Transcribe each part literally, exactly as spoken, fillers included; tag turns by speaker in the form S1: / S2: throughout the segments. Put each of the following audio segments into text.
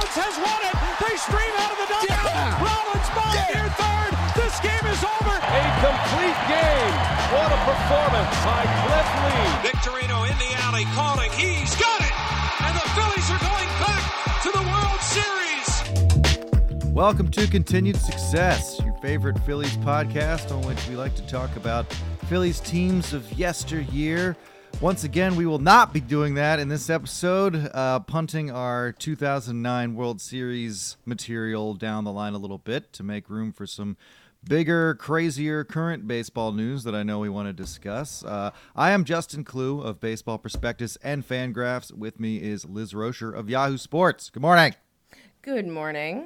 S1: Rollins has won it. They stream out of the dugout.
S2: Yeah.
S1: Rollins ball
S2: Yeah.
S1: near third. This game is over.
S3: A complete game. What a performance by Cliff Lee.
S4: Victorino in the alley calling. He's got it. And the Phillies are going back to the World Series.
S5: Welcome to Continued Success, your favorite Phillies podcast on which we like to talk about Phillies teams of yesteryear. Once again, we will not be doing that in this episode, uh, punting our two thousand nine World Series material down the line a little bit to make room for some bigger, crazier current baseball news that I know we want to discuss. Uh, I am Justin Clue of Baseball Prospectus and Fangraphs. With me is Liz Rocher of Yahoo Sports. Good morning.
S6: Good morning.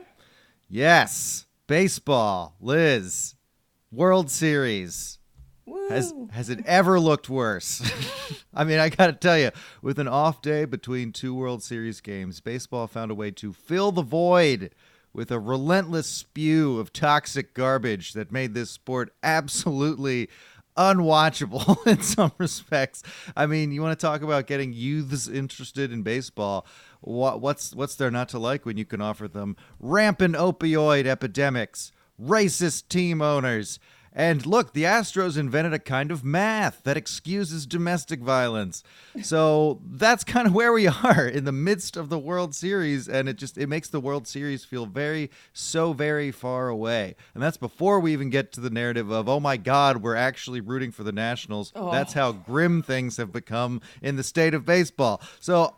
S5: Yes, baseball, Liz, World Series.
S6: Woo.
S5: Has has it ever looked worse? I mean, I got to tell you, with an off day between two World Series games, baseball found a way to fill the void with a relentless spew of toxic garbage that made this sport absolutely unwatchable in some respects. I mean, you want to talk about getting youths interested in baseball. What, what's what's there not to like when you can offer them rampant opioid epidemics, racist team owners, and look, the Astros invented a kind of math that excuses domestic violence. So that's kind of where we are in the midst of the World Series, and it just it makes the World Series feel very, so very far away. And that's before we even get to the narrative of, oh my God, we're actually rooting for the Nationals.
S6: Oh.
S5: That's how grim things have become in the state of baseball. So,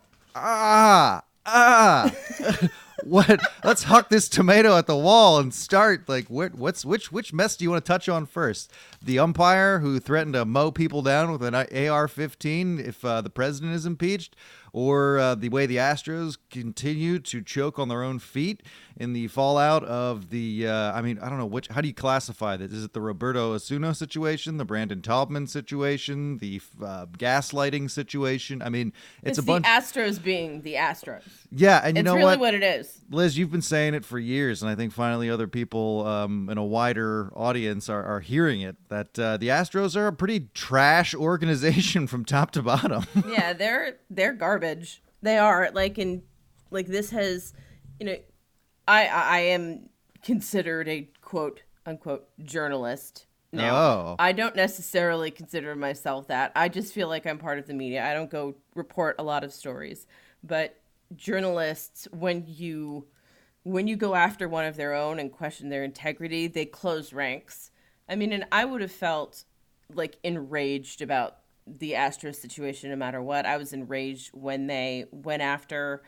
S5: ah, ah. What? Let's huck this tomato at the wall and start. Like, what? What's which? Which mess do you want to touch on first? The umpire who threatened to mow people down with an A R fifteen if uh, the president is impeached, or uh, the way the Astros continue to choke on their own feet in the fallout of the? Uh, I mean, I don't know which. How do you classify this? Is it the Roberto Osuna situation, the Brandon Taubman situation, the uh, gaslighting situation? I mean, it's,
S6: It's,
S5: a
S6: the
S5: bunch.
S6: Astros being the Astros.
S5: Yeah, and you
S6: It's
S5: know
S6: really
S5: what?
S6: what it is.
S5: Liz, you've been saying it for years, and I think finally other people um, in a wider audience are, are hearing it, that uh, the Astros are a pretty trash organization from top to bottom.
S6: Yeah, they're they're garbage. They are. Like in like this has, you know, I I I am considered a quote unquote journalist. Now,
S5: Oh.
S6: I don't necessarily consider myself that. I just feel like I'm part of the media. I don't go report a lot of stories, but journalists, when you when you go after one of their own and question their integrity, they close ranks. I mean, and I would have felt like enraged about the Astros situation no matter what. I was enraged when they went after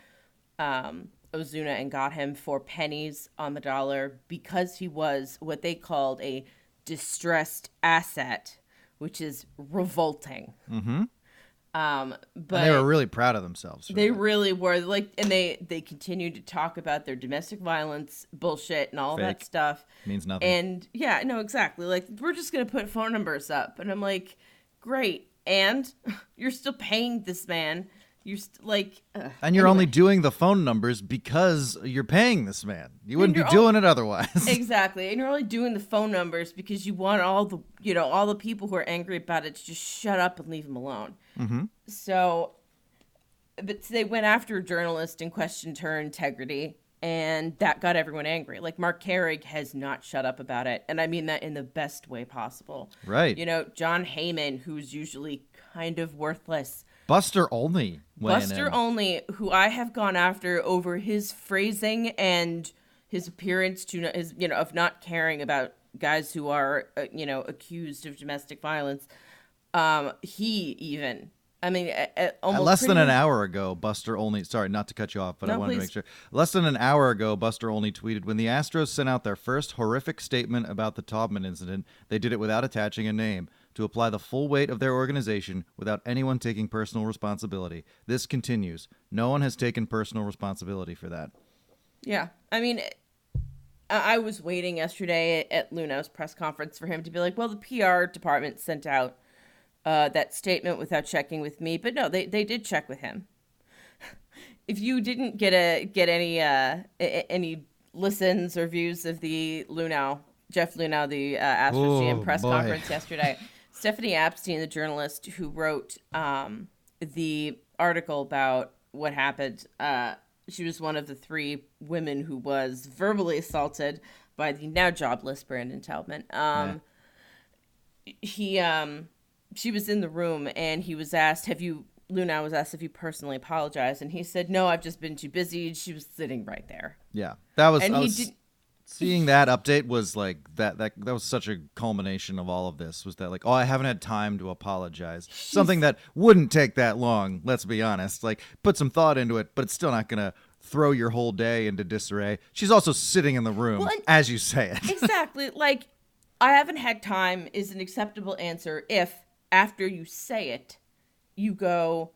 S6: um, Ozuna and got him for pennies on the dollar because he was what they called a distressed asset, which is revolting.
S5: Mm-hmm.
S6: Um, but
S5: And they were really proud of themselves. for
S6: they
S5: that.
S6: really were, like, and they they continued to talk about their domestic violence bullshit and all that
S5: Fake.
S6: stuff.
S5: Means nothing.
S6: And yeah, no, exactly. Like, we're just gonna put phone numbers up, and I'm like, great. And you're still paying this man. You're st- like, ugh.
S5: And you're
S6: Anyway.
S5: only doing the phone numbers because you're paying this man. You wouldn't be
S6: you're
S5: doing it otherwise.
S6: Exactly, and you're only doing the phone numbers because you want all the, you know, all the people who are angry about it to just shut up and leave him alone.
S5: Mm-hmm.
S6: So, but they went after a journalist and questioned her integrity, and that got everyone angry. Like, Mark Carrick has not shut up about it, and I mean that in the best way possible.
S5: Right.
S6: You know, John Heyman, who's usually kind of worthless.
S5: Buster Olney. weighing
S6: Buster
S5: in.
S6: Olney, who I have gone after over his phrasing and his appearance to not- his, you know, of not caring about guys who are, uh, you know, accused of domestic violence. Um, he even, I mean, at, at almost
S5: Less than
S6: pretty
S5: an
S6: much-
S5: hour ago, Buster Olney, sorry, not to cut you off, but I
S6: No,
S5: wanted to
S6: please.
S5: make sure. Less than an hour ago, Buster Olney tweeted, when the Astros sent out their first horrific statement about the Taubman incident, they did it without attaching a name, to apply the full weight of their organization without anyone taking personal responsibility. This continues. No one has taken personal responsibility for that.
S6: Yeah, I mean, I I was waiting yesterday at Luno's press conference for him to be like, well, the P R department sent out uh, that statement without checking with me, but no, they, they did check with him. If you didn't get a get any uh, a- any listens or views of the Luno, Jeff Luno, the uh, Astros G M
S5: Oh,
S6: press
S5: boy.
S6: conference yesterday, Stephanie Apstein, the journalist who wrote um, the article about what happened, uh, she was one of the three women who was verbally assaulted by the now jobless Brandon Taubman. Um, yeah. He, um, she was in the room and he was asked, have you, Luna was asked if he personally apologized. And he said, no, I've just been too busy. She was sitting right there.
S5: Yeah. That was,
S6: and
S5: I
S6: he
S5: was
S6: did,
S5: seeing that update was like that, that, that was such a culmination of all of this was that like, oh, I haven't had time to apologize. Something that wouldn't take that long. Let's be honest, like put some thought into it, but it's still not going to throw your whole day into disarray. She's also sitting in the room well, as you say it.
S6: Exactly. Like, I haven't had time is an acceptable answer if after you say it, you go,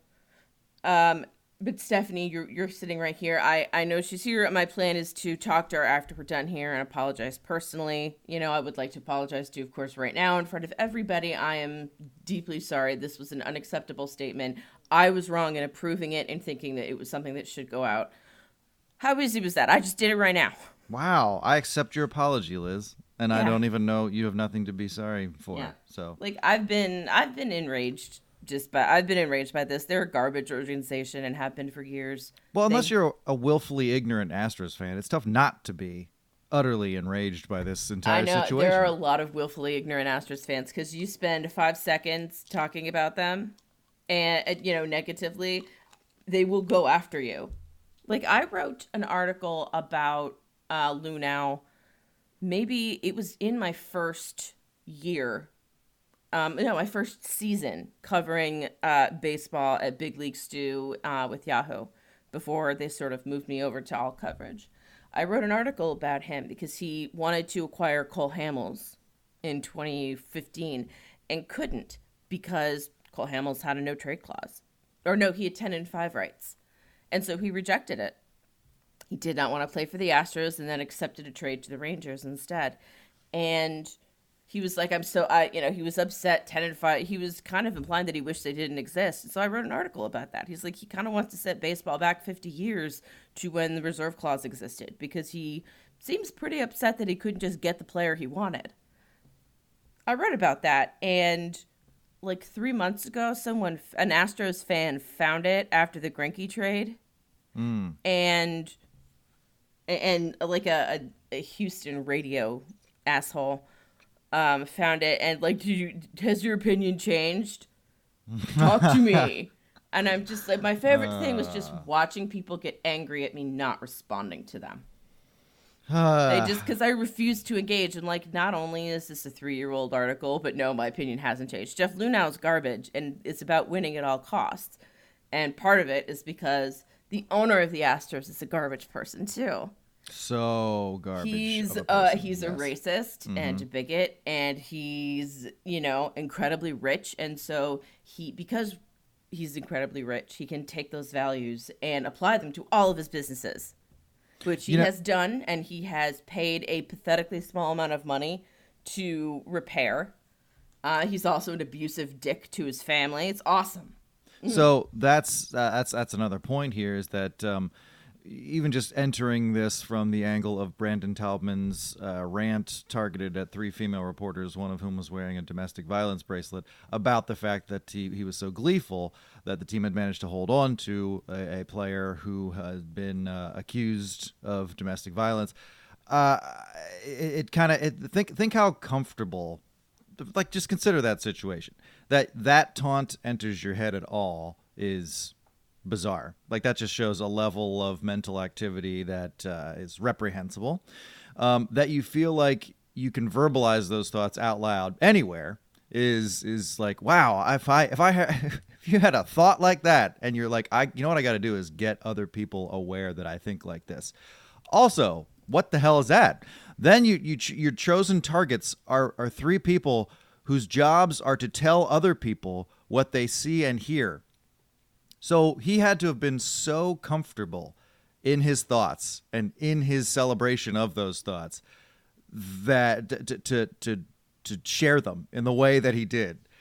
S6: um, but Stephanie, you're you're sitting right here. I, I know she's here. My plan is to talk to her after we're done here and apologize personally. You know, I would like to apologize to, of course, right now in front of everybody. I am deeply sorry. This was an unacceptable statement. I was wrong in approving it and thinking that it was something that should go out. How easy was that? I just did it right now.
S5: Wow. I accept your apology, Liz. And
S6: yeah.
S5: I don't even know you have nothing to be sorry for.
S6: Yeah.
S5: So
S6: like I've been I've been enraged just by I've been enraged by this. They're a garbage organization and have been for years.
S5: Well,
S6: they,
S5: unless you're a willfully ignorant Astros fan, it's tough not to be utterly enraged by this entire
S6: I know,
S5: situation.
S6: There are a lot of willfully ignorant Astros fans because you spend five seconds talking about them and you know negatively, they will go after you. Like I wrote an article about uh, Luhnow. Maybe it was in my first year, um, no, my first season covering uh, baseball at Big League Stew uh, with Yahoo before they sort of moved me over to all coverage. I wrote an article about him because he wanted to acquire Cole Hamels in twenty fifteen and couldn't because Cole Hamels had a no trade clause. Or no, he had ten and five rights. And so he rejected it. He did not want to play for the Astros and then accepted a trade to the Rangers instead. And he was like, I'm so, I, you know, he was upset, ten and five. He was kind of implying that he wished they didn't exist. So I wrote an article about that. He's like, he kind of wants to set baseball back fifty years to when the reserve clause existed because he seems pretty upset that he couldn't just get the player he wanted. I read about that. And like three months ago, someone, an Astros fan found it after the Greinke trade.
S5: Mm.
S6: And and like a, a, a Houston radio asshole um, found it and like, did you, has your opinion changed? Talk to me. And I'm just like, my favorite uh, thing was just watching people get angry at me not responding to them. Uh, they just, because I refuse to engage. And like, not only is this a three-year-old article, but no, my opinion hasn't changed. Jeff Luhnow's garbage, and it's about winning at all costs. And part of it is because the owner of the Astros is a garbage person too.
S5: So garbage.
S6: He's
S5: a
S6: uh he's
S5: yes.
S6: a racist mm-hmm. and a bigot, and he's, you know, incredibly rich, and so he because he's incredibly rich, he can take those values and apply them to all of his businesses, which he you know, has done, and he has paid a pathetically small amount of money to repair. Uh, he's also an abusive dick to his family. It's awesome.
S5: So that's uh, that's that's another point here is that um, even just entering this from the angle of Brandon Taubman's uh, rant targeted at three female reporters, one of whom was wearing a domestic violence bracelet, about the fact that he, he was so gleeful that the team had managed to hold on to a, a player who had been uh, accused of domestic violence. Uh, it it kind of think think how comfortable. Like, just consider that situation. That that taunt enters your head at all is bizarre. Like, that just shows a level of mental activity that uh, is reprehensible. Um, that you feel like you can verbalize those thoughts out loud anywhere is is like, wow. If I if I ha- if you had a thought like that, and you're like, I you know what I got to do is get other people aware that I think like this. Also, what the hell is that? Then you, you your chosen targets are, are three people whose jobs are to tell other people what they see and hear. So he had to have been so comfortable in his thoughts and in his celebration of those thoughts that to to to, to share them in the way that he did.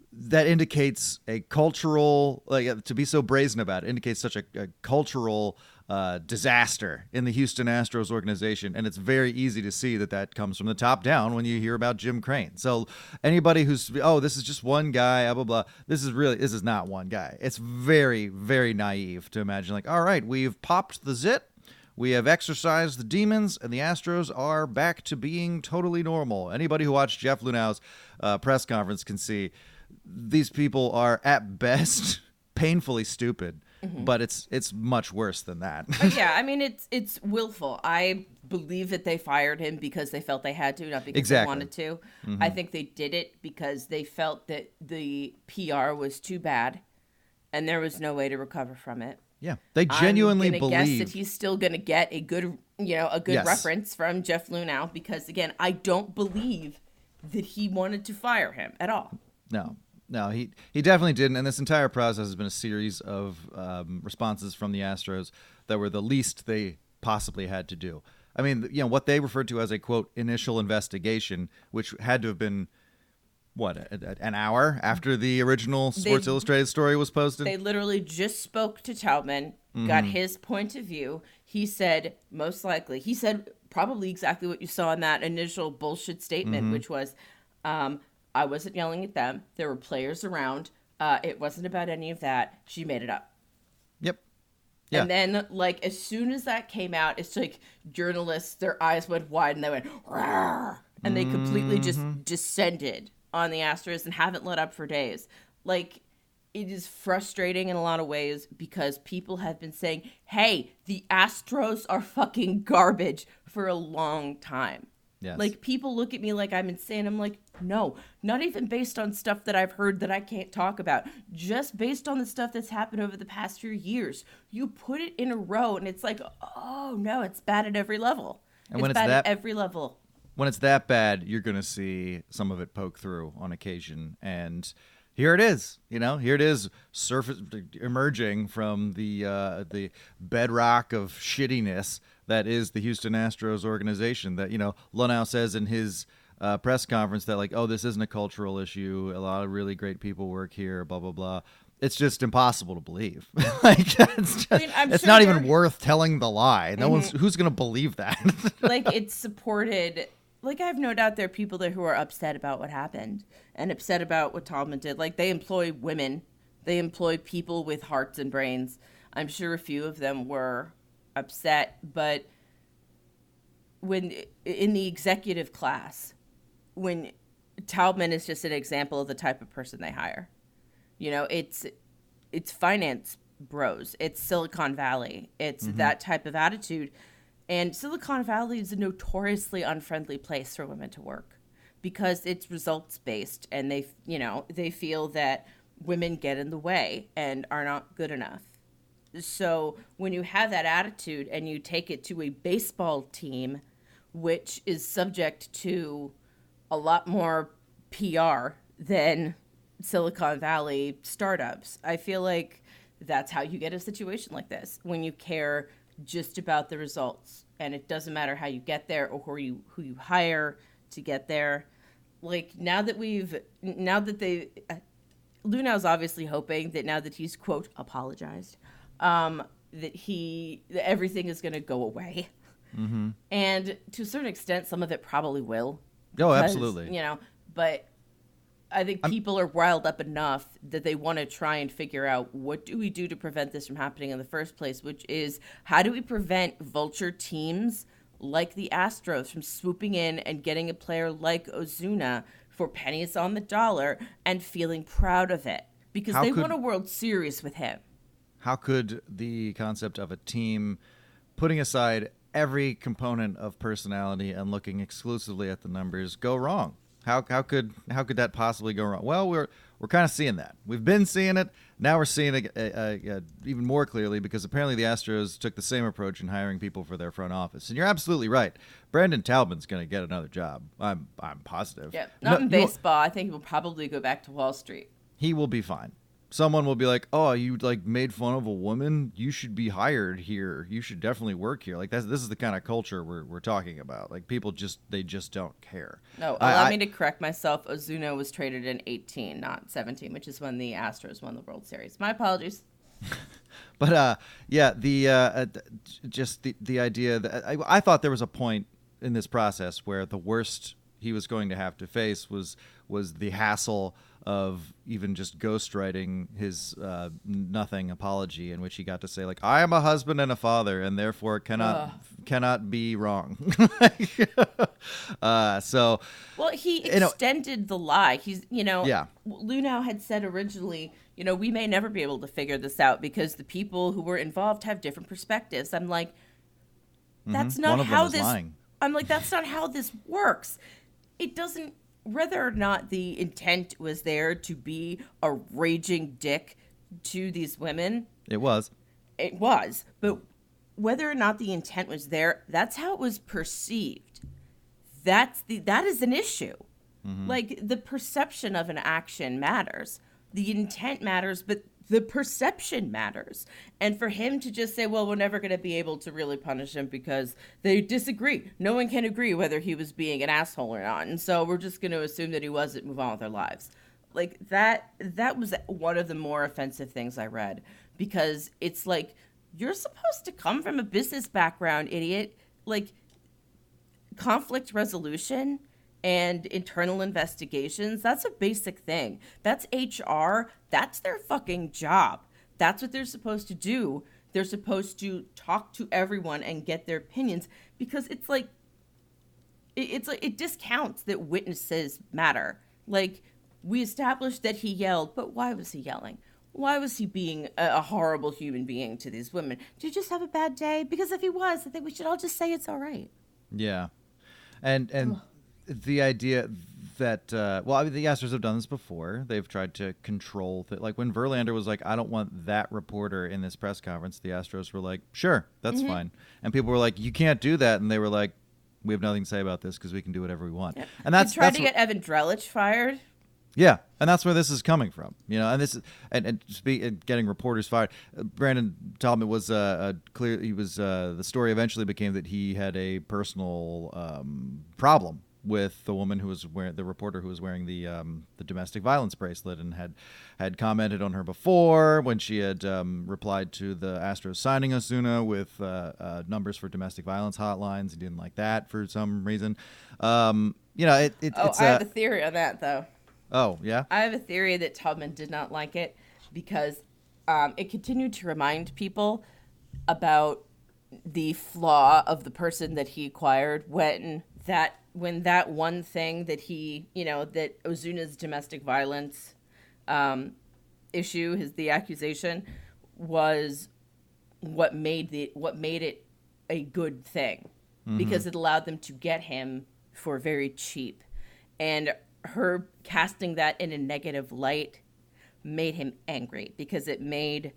S5: that indicates a cultural, like to be so brazen about it, indicates such a, a cultural uh, disaster in the Houston Astros organization. And it's very easy to see that that comes from the top down when you hear about Jim Crane. So anybody who's, oh, this is just one guy, blah, blah, blah. This is really, this is not one guy. It's very, very naive to imagine like, all right, we've popped the zit. We have exorcised the demons, and the Astros are back to being totally normal. Anybody who watched Jeff Lunau's uh, press conference can see these people are, at best, painfully stupid. Mm-hmm. But it's it's much worse than that.
S6: But yeah, I mean, it's it's willful. I believe that they fired him because they felt they had to, not because
S5: exactly.
S6: they wanted to.
S5: Mm-hmm.
S6: I think they did it because they felt that the P R was too bad, and there was no way to recover from it.
S5: Yeah, they genuinely
S6: I'm gonna
S5: believe
S6: guess that he's still going to get a good, you know, a good
S5: yes.
S6: reference from Jeff Lunau because again, I don't believe that he wanted to fire him at all.
S5: No, no, he he definitely didn't. And this entire process has been a series of um, responses from the Astros that were the least they possibly had to do. I mean, you know, what they referred to as a quote initial investigation, which had to have been. What, a, a, an hour after the original Sports they, Illustrated story was posted?
S6: They literally just spoke to Taubman, mm-hmm. got his point of view. He said, most likely, he said probably exactly what you saw in that initial bullshit statement, mm-hmm. which was, um, I wasn't yelling at them. There were players around. Uh, it wasn't about any of that. She made it up.
S5: Yep. Yeah.
S6: And then, like, as soon as that came out, it's like journalists, their eyes went wide and they went, rawr, and they completely just
S5: mm-hmm.
S6: descended on the Astros and haven't let up for days. Like, it is frustrating in a lot of ways because people have been saying, hey, the Astros are fucking garbage for a long time.
S5: Yes.
S6: Like, people look at me like I'm insane. I'm like, no, not even based on stuff that I've heard that I can't talk about. Just based on the stuff that's happened over the past few years. You put it in a row and it's like, oh, no, it's bad at every level.
S5: And
S6: it's
S5: when it's
S6: bad
S5: that-
S6: at every level.
S5: When it's that bad, you're going to see some of it poke through on occasion. And here it is, you know, here it is surface emerging from the uh, the bedrock of shittiness that is the Houston Astros organization that, you know, Lunau says in his uh, press conference that like, oh, this isn't a cultural issue. A lot of really great people work here, blah, blah, blah. It's just impossible to believe. like that's just, I mean, it's sure not even worth telling the lie. No mm-hmm. one's who's going to believe that.
S6: Like it's supported. Like, I have no doubt there are people there who are upset about what happened and upset about what Taubman did. Like, they employ women. They employ people with hearts and brains. I'm sure a few of them were upset. But when in the executive class, when Taubman is just an example of the type of person they hire. You know, it's it's finance bros. It's Silicon Valley. It's mm-hmm. that type of attitude. And Silicon Valley is a notoriously unfriendly place for women to work because it's results based and they, you know, they feel that women get in the way and are not good enough. So when you have that attitude and you take it to a baseball team, which is subject to a lot more P R than Silicon Valley startups, I feel like that's how you get a situation like this when you care just about the results, and it doesn't matter how you get there or who you who you hire to get there. Like now that we've now that they uh, Lunau's obviously hoping that now that he's quote apologized, um, that he that everything is going to go away,
S5: mm-hmm.
S6: and to a certain extent, some of it probably will.
S5: Oh,
S6: Because,
S5: absolutely.
S6: You know, but I think people I'm, are riled up enough that they want to try and figure out what do we do to prevent this from happening in the first place, which is how do we prevent vulture teams like the Astros from swooping in and getting a player like Ozuna for pennies on the dollar and feeling proud of it because they could, won a World Series with him.
S5: How could the concept of a team putting aside every component of personality and looking exclusively at the numbers go wrong? How how could how could that possibly go wrong? Well, we're we're kind of seeing that. We've been seeing it. Now we're seeing it uh, uh, even more clearly because apparently the Astros took the same approach in hiring people for their front office. And you're absolutely right. Brandon Taubman's going to get another job. I'm I'm positive.
S6: Yeah, not no, in baseball. I think he'll probably go back to Wall Street.
S5: He will be fine. someone will be like, "Oh, you like made fun of a woman? You should be hired here. You should definitely work here." Like that's this is the kind of culture we're we're talking about. Like people just they just don't care.
S6: No,
S5: I-
S6: allow
S5: I-
S6: me to correct myself. Ozuna was traded in eighteen, not seventeen, which is when the Astros won the World Series. My apologies.
S5: But uh, yeah, the uh, uh, just the the idea that I, I thought there was a point in this process where the worst he was going to have to face was was the hassle of even just ghostwriting his uh, nothing apology, in which he got to say like, "I am a husband and a father, and therefore cannot
S6: Ugh.
S5: cannot be wrong." uh, so
S6: Well, he
S5: You know-
S6: extended the lie. He's, you know,
S5: Yeah.
S6: Lunow had said originally, you know, we may never be able to figure this out because the people who were involved have different perspectives. I'm like, that's
S5: Mhm.
S6: not
S5: One of them
S6: how
S5: is
S6: this.
S5: lying.
S6: I'm like, that's not how this works. It doesn't. Whether or not the intent was there to be a raging dick to these women,
S5: it was.
S6: it was. But whether or not the intent was there, that's how it was perceived. That's the that is an issue. Like the perception of an action matters. The intent matters, but the perception matters. And for him to just say, well, we're never going to be able to really punish him because they disagree. No one can agree whether he was being an asshole or not. And so we're just going to assume that he wasn't, move on with our lives. Like that, that was one of the more offensive things I read, because it's like, you're supposed to come from a business background, idiot. Like, conflict resolution and internal investigations, that's a basic thing. That's H R. That's their fucking job. That's what they're supposed to do. They're supposed to talk to everyone and get their opinions, because it's like, it- it's like, it discounts that witnesses matter. Like, we established that he yelled, but why was he yelling? Why was he being a, a horrible human being to these women? Did you just have a bad day? Because if he was, I think we should all just say it's all right.
S5: Yeah, and and the idea that uh, well, I mean, the Astros have done this before. They've tried to control th- like when Verlander was like, "I don't want that reporter in this press conference." The Astros were like, "Sure, that's fine," and people were like, "You can't do that," and they were like, "We have nothing to say about this because we can do whatever we want."
S6: Yeah.
S5: And that's
S6: They tried
S5: that's
S6: to
S5: what-
S6: get Evan Drellich fired.
S5: Yeah, and that's where this is coming from, you know. And this, is, and and, speak, and getting reporters fired. Uh, Brandon Talbot was uh, a clear. He was uh, the story eventually became that he had a personal um, problem with the woman who was wearing the reporter who was wearing the um, the domestic violence bracelet, and had had commented on her before when she had um, replied to the Astros signing Ozuna with uh, uh, numbers for domestic violence hotlines. He didn't like that for some reason. Um, you know, it, it,
S6: Oh,
S5: it's
S6: I have
S5: uh,
S6: a theory on that, though.
S5: oh yeah.
S6: I have a theory that Tubman did not like it because um, it continued to remind people about the flaw of the person that he acquired when that when that one thing that he, you know, that Ozuna's domestic violence um, issue, his the accusation, was what made the what made it a good thing, because it allowed them to get him for very cheap. And her casting that in a negative light made him angry, because it made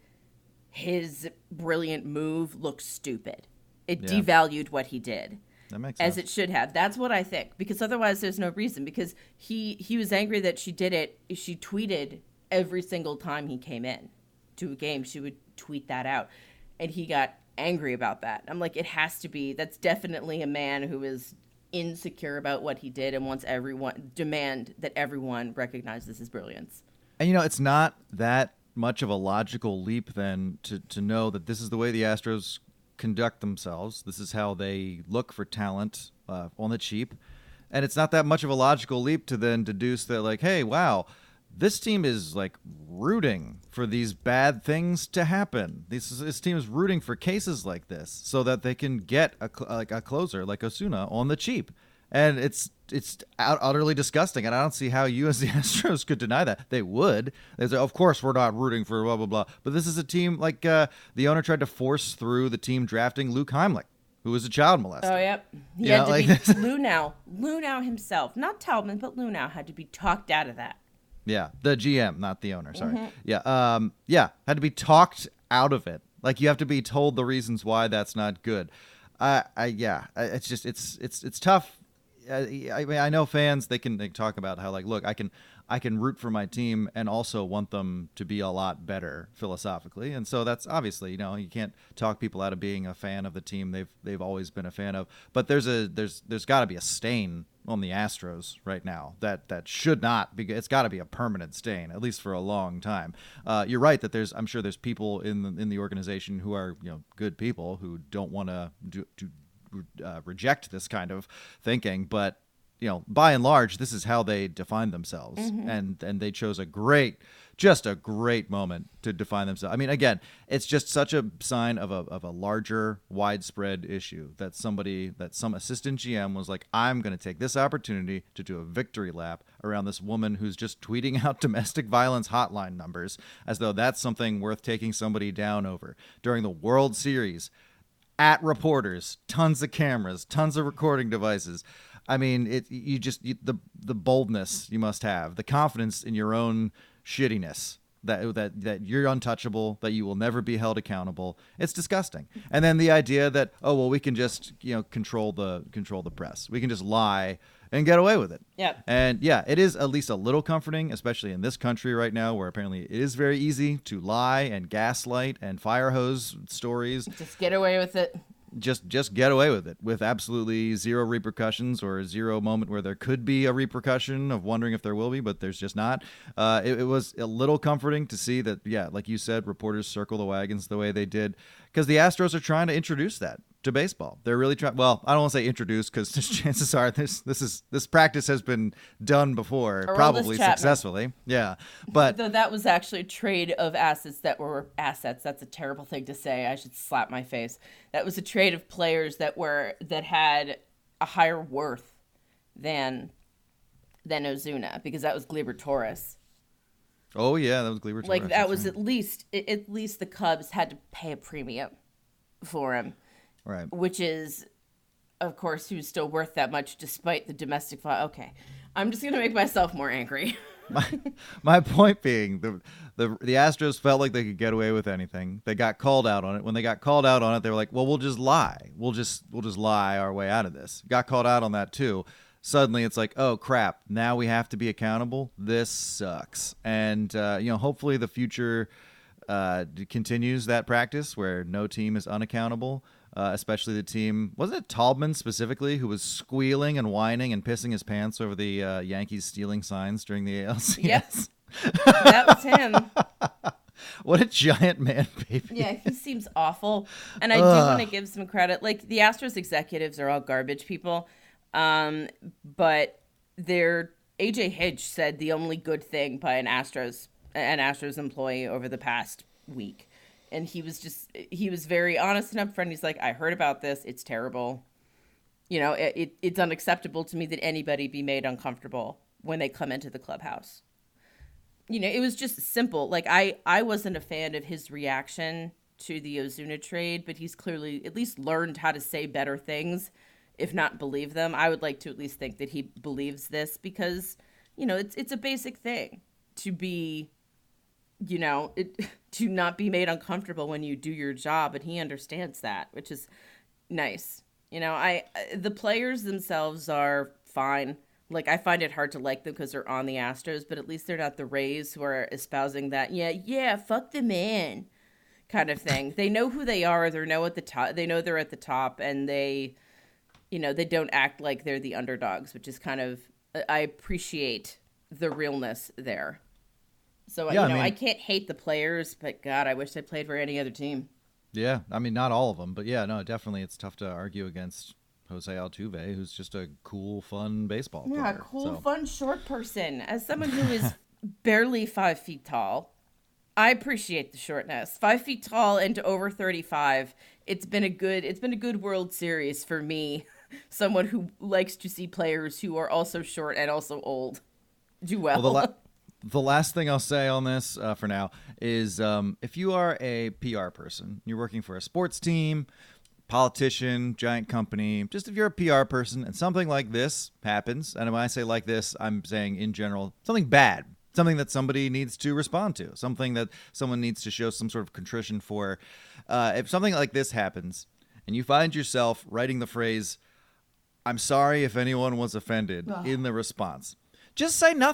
S6: his brilliant move look stupid. It
S5: Yeah.
S6: devalued what he did,
S5: That makes
S6: as
S5: sense.
S6: it should have. That's what I think, because otherwise there's no reason, because he he was angry that she did it. She tweeted every single time he came in to a game. She would tweet that out, and he got angry about that. I'm like, it has to be, that's definitely a man who is insecure about what he did and wants everyone, demand that everyone recognizes his brilliance.
S5: And you know, it's not that much of a logical leap then to, to know that this is the way the Astros conduct themselves. This is how they look for talent uh, on the cheap. And it's not that much of a logical leap to then deduce that, like, hey, wow, this team is like rooting for these bad things to happen. This, this team is rooting for cases like this so that they can get a, cl- like a closer like Ozuna on the cheap. And it's it's ut- utterly disgusting, and I don't see how you as the Astros could deny that. They would. They say, of course, we're not rooting for blah, blah, blah. But this is a team, like uh, the owner tried to force through the team drafting Luke Heimlich, who was a child molester.
S6: Oh, yep. He
S5: Yeah,
S6: had to
S5: like
S6: be,
S5: this.
S6: Lunow, Lunow himself, not Taubman, but Lunow had to be talked out of that.
S5: Yeah, the G M, not the owner. Sorry.
S6: Mm-hmm.
S5: Yeah, um, yeah, had to be talked out of it. Like you have to be told the reasons why that's not good. I, I yeah, I- it's just it's it's it's tough. I, I mean, I know fans. They can they talk about how like, look, I can I can root for my team and also want them to be a lot better philosophically. And so that's obviously, you know, you can't talk people out of being a fan of the team they've they've always been a fan of. But there's a there's there's got to be a stain on the Astros right now that that should not be. It's got to be a permanent stain, at least for a long time. Uh, you're right that there's I'm sure there's people in the, in the organization who are, you know, good people who don't want to do to uh, reject this kind of thinking, but you know, by and large, this is how they define themselves. Mm-hmm. And and they chose a great, just a great moment to define themselves. I mean, again, it's just such a sign of a of a larger, widespread issue that somebody, that some assistant G M was like, I'm going to take this opportunity to do a victory lap around this woman who's just tweeting out domestic violence hotline numbers as though that's something worth taking somebody down over. During the World Series, at reporters, tons of cameras, tons of recording devices. I mean, it. You just you, the the boldness you must have, the confidence in your own shittiness that that that you're untouchable, that you will never be held accountable. It's disgusting. And then the idea that oh well, we can just you know control the control the press. We can just lie and get away with it.
S6: Yeah.
S5: And yeah, it is at least a little comforting, especially in this country right now, where apparently it is very easy to lie and gaslight and fire hose stories.
S6: Just get away with it.
S5: Just just get away with it with absolutely zero repercussions or zero moment where there could be a repercussion of wondering if there will be, but there's just not. Uh, it, it was a little comforting to see that, yeah, like you said, reporters circle the wagons the way they did because the Astros are trying to introduce that to baseball. They're really trying. Well, I don't want to say introduce because chances are this this is this practice has been done before,
S6: Aroldis
S5: probably
S6: Chapman.
S5: Successfully. Yeah, but
S6: Though that was actually a trade of assets that were assets. That's a terrible thing to say. I should slap my face. That was a trade of players that were that had a higher worth than than Ozuna because that was Gleyber Torres.
S5: Oh yeah, that was Gleyber Torres.
S6: Like that was
S5: right.
S6: at least at least the Cubs had to pay a premium for him.
S5: Right.
S6: Which is, of course, who's still worth that much despite the domestic violence. Okay. I'm just going to make myself more angry.
S5: my, my point being, the, the the Astros felt like they could get away with anything. They got called out on it. When they got called out on it, they were like, well, we'll just lie. We'll just we'll just lie our way out of this. Got called out on that, too. Suddenly, it's like, oh, crap. Now we have to be accountable. This sucks. And, uh, you know, hopefully the future uh, continues that practice where no team is unaccountable. Uh, especially the team, wasn't it Taubman specifically who was squealing and whining and pissing his pants over the uh, Yankees stealing signs during the A L C S?
S6: Yes, that was him.
S5: What a giant man baby.
S6: Yeah, he seems awful. And I do want to give some credit. Like, the Astros executives are all garbage people. Um, but they're, A J Hinch said the only good thing by an Astros, an Astros employee over the past week. And he was just, he was very honest and upfront. He's like, I heard about this. It's terrible. You know, it, it, it's unacceptable to me that anybody be made uncomfortable when they come into the clubhouse. You know, it was just simple. Like, I, I wasn't a fan of his reaction to the Ozuna trade, but he's clearly at least learned how to say better things, if not believe them. I would like to at least think that he believes this because, you know, it's it's a basic thing to be, you know, it, to not be made uncomfortable when you do your job, and he understands that, which is nice. You know, I the players themselves are fine. Like, I find it hard to like them because they're on the Astros, but at least they're not the Rays who are espousing that, yeah, yeah, fuck the man kind of thing. They know who they are. They know at the top. They know they're at the top, and they, you know, they don't act like they're the underdogs, which is kind of, I appreciate the realness there. So, yeah, you know, I, mean, I can't hate the players, but God, I wish they played for any other team.
S5: Yeah, I mean, not all of them, but yeah, no, definitely it's tough to argue against Jose Altuve, who's just a cool, fun baseball player.
S6: Yeah, cool,
S5: so.
S6: fun, short person. As someone who is barely five feet tall, I appreciate the shortness. Five feet tall and over thirty-five. It's been a good, it's been a good World Series for me. Someone who likes to see players who are also short and also old do well.
S5: well the, la- the last thing I'll say on this uh, for now is um, if you are a P R person, you're working for a sports team, politician, giant company, just if you're a P R person and something like this happens, and when I say like this, I'm saying in general, something bad, something that somebody needs to respond to, something that someone needs to show some sort of contrition for. Uh, if something like this happens and you find yourself writing the phrase, I'm sorry if anyone was offended Ugh. in the response, just say nothing.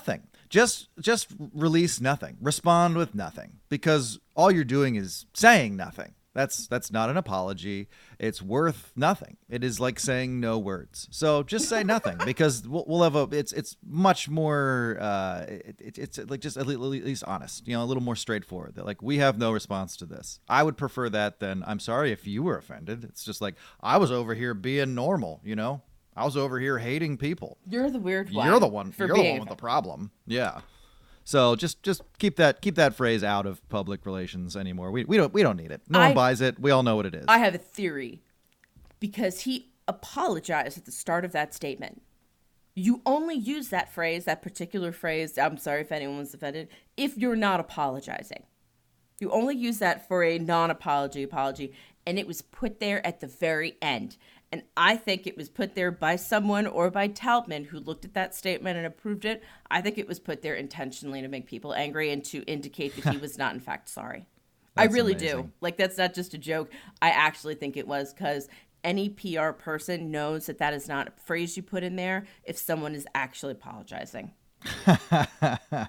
S5: just just release nothing. Respond with nothing, because all you're doing is saying nothing. That's that's not an apology. It's worth nothing. It is like saying no words. So just say nothing, because we'll, we'll have a. It's it's much more. Uh, it, it, it's like just at least honest. You know, a little more straightforward. That like, we have no response to this. I would prefer that than I'm sorry if you were offended. It's just like, I was over here being normal. You know, I was over here hating people.
S6: You're the weird one.
S5: You're the one.
S6: For
S5: You're the
S6: being
S5: one with the problem. Yeah. So just just keep that keep that phrase out of public relations anymore. We we don't we don't need it. No
S6: I,
S5: one buys it. We all know what it is.
S6: I have a theory, because he apologized at the start of that statement. You only use that phrase, that particular phrase, I'm sorry if anyone was offended, if you're not apologizing. You only use that for a non-apology apology, and it was put there at the very end. And I think it was put there by someone or by Taubman, who looked at that statement and approved it. I think it was put there intentionally to make people angry and to indicate that he was not, in fact, sorry. I really amazing. do. Like, that's not just a joke. I actually think it was, because any P R person knows that that is not a phrase you put in there if someone is actually apologizing.
S5: uh,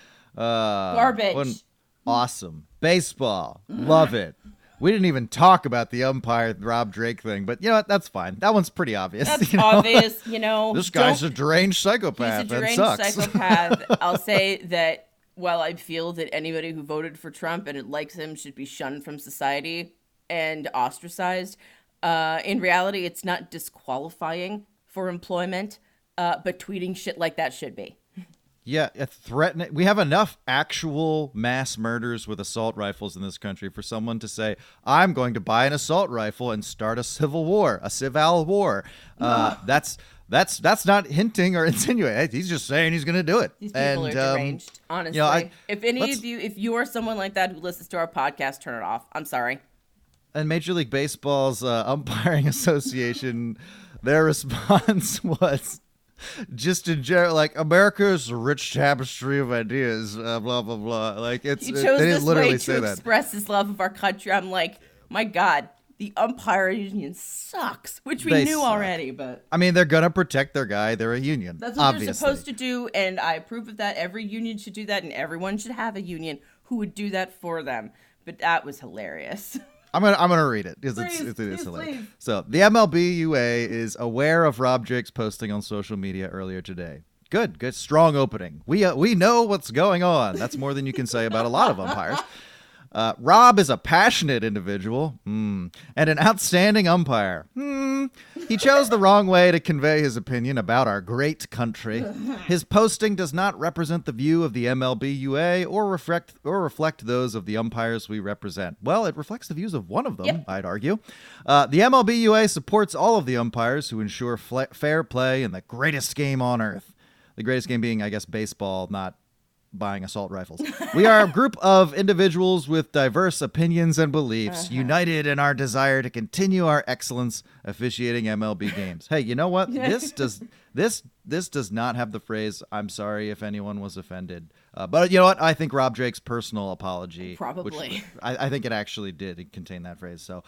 S6: Garbage.
S5: Awesome. Baseball. Love it. We didn't even talk about the umpire Rob Drake thing, but you know what? That's fine. That one's pretty obvious.
S6: That's
S5: you know?
S6: obvious, you know.
S5: This guy's a deranged psychopath.
S6: He's a deranged
S5: that sucks.
S6: psychopath. I'll say that while I feel that anybody who voted for Trump and likes him should be shunned from society and ostracized, uh, in reality, it's not disqualifying for employment, uh, but tweeting shit like that should be.
S5: Yeah, threatening. We have enough actual mass murders with assault rifles in this country for someone to say, I'm going to buy an assault rifle and start a civil war, a civil war. Uh, that's that's that's not hinting or insinuating. He's just saying he's going to do it.
S6: These people
S5: and,
S6: are
S5: um,
S6: deranged, honestly.
S5: You know, I,
S6: if any of you, if you are someone like that who listens to our podcast, turn it off. I'm sorry.
S5: And Major League Baseball's uh, umpiring association, their response was, just in general, like, America's a rich tapestry of ideas, uh, blah blah blah. Like, it's
S6: he
S5: it,
S6: chose
S5: they
S6: this
S5: didn't literally
S6: way
S5: say
S6: to
S5: that.
S6: express his love of our country. I'm like, my God, the umpire union sucks, which we
S5: They
S6: knew
S5: suck.
S6: already. But
S5: I mean, they're gonna protect their guy. They're a union.
S6: that's what
S5: obviously.
S6: they're supposed to do, and I approve of that. Every union should do that, and everyone should have a union who would do that for them. But that was hilarious.
S5: I'm gonna I'm gonna read it because it's,
S6: Please,
S5: it's, it is
S6: please,
S5: hilarious.
S6: please.
S5: So the M L B U A is aware of Rob Drake's posting on social media earlier today. Good, good, strong opening. We uh, we know what's going on. That's more than you can say about a lot of umpires. Uh, Rob is a passionate individual mm, and an outstanding umpire. Mm, he chose the wrong way to convey his opinion about our great country. His posting does not represent the view of the M L B U A or reflect or reflect those of the umpires we represent. Well, it reflects the views of one of them, yep. I'd argue. Uh, the M L B U A supports all of the umpires who ensure fla- fair play in the greatest game on earth. The greatest game being, I guess, baseball, not buying assault rifles. We are a group of individuals with diverse opinions and beliefs, uh-huh. united in our desire to continue our excellence officiating M L B games. Hey, you know what? This does this this does not have the phrase "I'm sorry if anyone was offended." Uh, but you know what? I think Rob Drake's personal apology,
S6: probably,
S5: which I, I think it actually did contain that phrase. So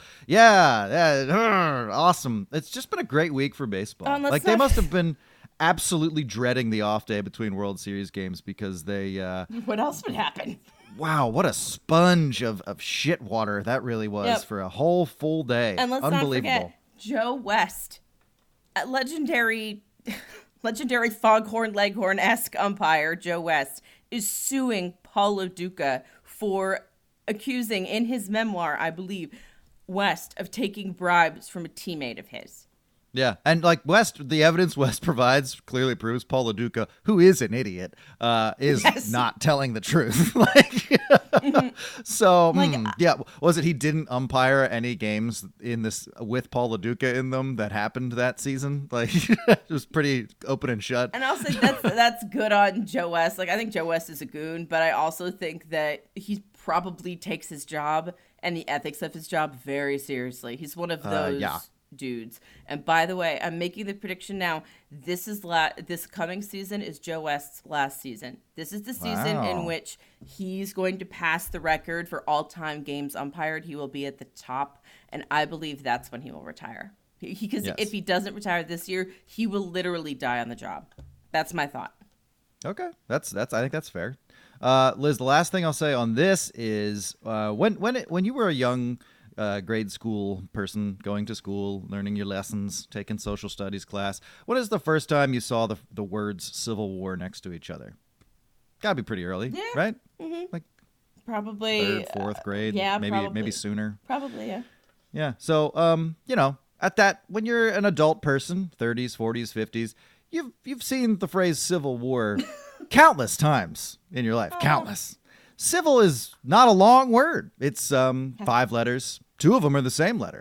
S5: yeah, yeah, awesome. It's just been a great week for baseball.
S6: Um,
S5: like
S6: not...
S5: they must have been absolutely dreading the off day between World Series games because they uh
S6: what else would happen?
S5: Wow, what a sponge of, of shit water that really was yep. for a whole full day.
S6: And let's
S5: Unbelievable.
S6: not forget Joe West, a legendary legendary foghorn leghorn-esque umpire Joe West is suing Paul Lo Duca for accusing, in his memoir, I believe, West of taking bribes from a teammate of his.
S5: Yeah, and like West, the evidence West provides clearly proves Paul Lo Duca, who is an idiot, uh, is yes. not telling the truth. like, mm-hmm. So, like, mm, yeah, was it he didn't umpire any games in this with Paul Lo Duca in them that happened that season? Like, it was pretty open and shut.
S6: And also, that's that's good on Joe West. Like, I think Joe West is a goon, but I also think that he probably takes his job and the ethics of his job very seriously. He's one of those. Uh, yeah. dudes. And by the way, I'm making the prediction now. This is la- this coming season is Joe West's last season. This is the season wow. in which he's going to pass the record for all-time games umpired. He will be at the top, and I believe that's when he will retire. Because yes. if he doesn't retire this year, he will literally die on the job. That's my thought.
S5: Okay, that's that's. I think that's fair. Uh, Liz, the last thing I'll say on this is uh, when when it, when you were a young uh, grade school person going to school, learning your lessons, taking social studies class, when is the first time you saw the the words Civil War next to each other? Gotta be pretty early,
S6: Yeah.
S5: right?
S6: Mm-hmm.
S5: Like
S6: Probably
S5: third, fourth grade,
S6: uh, yeah,
S5: maybe
S6: probably.
S5: maybe sooner.
S6: Probably, yeah.
S5: Yeah. So, um, you know, at that, when you're an adult person, thirties, forties, fifties, you've you've seen the phrase Civil War countless times in your life. Countless. Civil is not a long word. It's um five letters. Two of them are the same letter.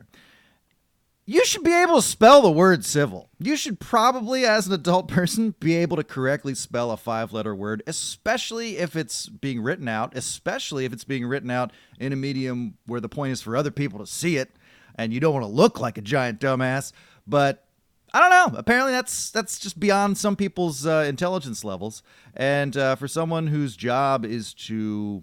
S5: You should be able to spell the word civil. You should probably, as an adult person, be able to correctly spell a five-letter word, especially if it's being written out, especially if it's being written out in a medium where the point is for other people to see it, and you don't want to look like a giant dumbass. But I don't know. Apparently, that's that's just beyond some people's uh, intelligence levels. And uh, for someone whose job is to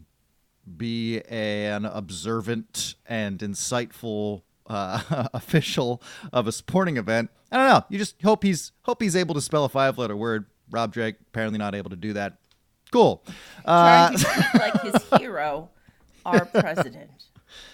S5: be an observant and insightful Uh, official of a sporting event, I don't know. You just hope he's hope he's able to spell a five-letter word. Rob Drake apparently not able to do that. Cool. Uh,
S6: Trying to be like his hero, our president.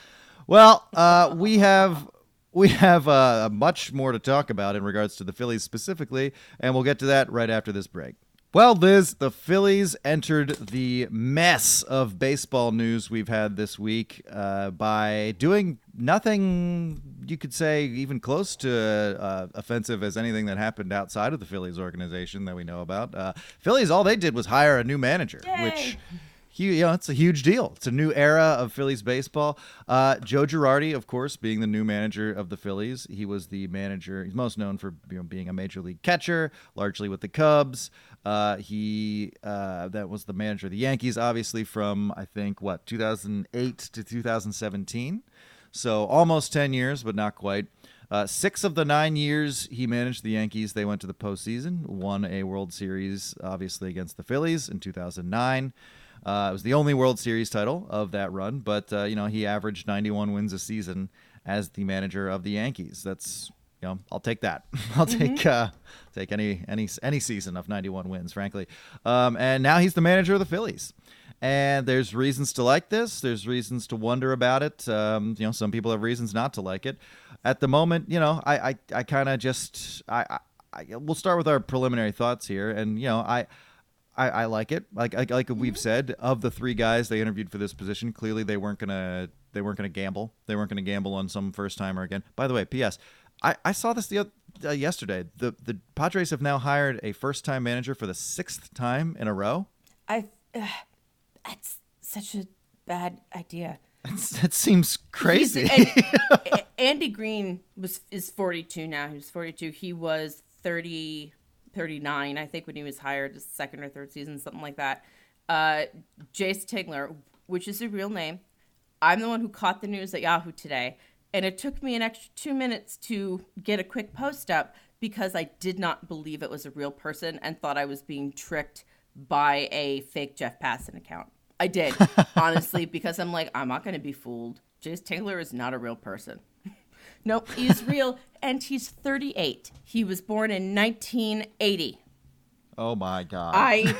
S5: Well, uh, we have we have uh, much more to talk about in regards to the Phillies specifically, and we'll get to that right after this break. Well, Liz, the Phillies entered the mess of baseball news we've had this week uh, by doing nothing you could say even close to uh, offensive as anything that happened outside of the Phillies organization that we know about. Uh, Phillies, all they did was hire a new manager,
S6: Yay.
S5: which... You know, it's a huge deal. It's a new era of Phillies baseball. Uh, Joe Girardi, of course, being the new manager of the Phillies. He was the manager. He's most known for you know, being a major league catcher, largely with the Cubs. Uh, he uh, that was the manager of the Yankees, obviously, from, I think, what, two thousand eight to two thousand seventeen. So almost ten years, but not quite. Uh, six of the nine years he managed the Yankees, they went to the postseason, won a World Series, obviously, against the Phillies in two thousand nine. Uh, it was the only World Series title of that run, but uh, you know he averaged ninety-one wins a season as the manager of the Yankees. That's you know I'll take that. I'll take mm-hmm. uh, take any any any season of ninety-one wins, frankly. Um, and now he's the manager of the Phillies. And there's reasons to like this. There's reasons to wonder about it. Um, you know, some people have reasons not to like it. At the moment, you know, I I, I kind of just I, I, I we'll start with our preliminary thoughts here, and you know I. I, I like it. Like like, like we've said, of the three guys they interviewed for this position, clearly they weren't gonna they weren't gonna gamble. They weren't gonna gamble on some first timer again. By the way, P S I, I saw this the other, uh, yesterday. The the Padres have now hired a first time manager for the sixth time in a row.
S6: I uh, that's such a bad idea.
S5: That's, that seems crazy.
S6: And, Andy Green was is forty-two now. He was forty-two. He was thirty. thirty-nine, I think, when he was hired, his second or third season, something like that. Uh, Jace Tingler, which is a real name. I'm the one who caught the news at Yahoo today, and it took me an extra two minutes to get a quick post up because I did not believe it was a real person and thought I was being tricked by a fake Jeff Passan account. I did, honestly, because I'm like, I'm not going to be fooled. Jace Tingler is not a real person. Nope, he's real, and he's thirty-eight. He was born in nineteen eighty.
S5: Oh, my God.
S6: I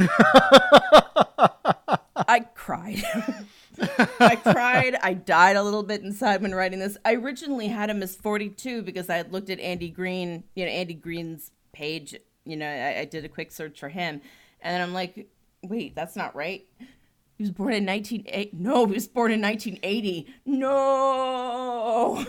S6: I cried. I cried. I died a little bit inside when writing this. I originally had him as forty-two because I had looked at Andy Green, you know, Andy Green's page. You know, I, I did a quick search for him, and then I'm like, wait, that's not right. He was born in nineteen eighty. No, he was born in nineteen eighty. No.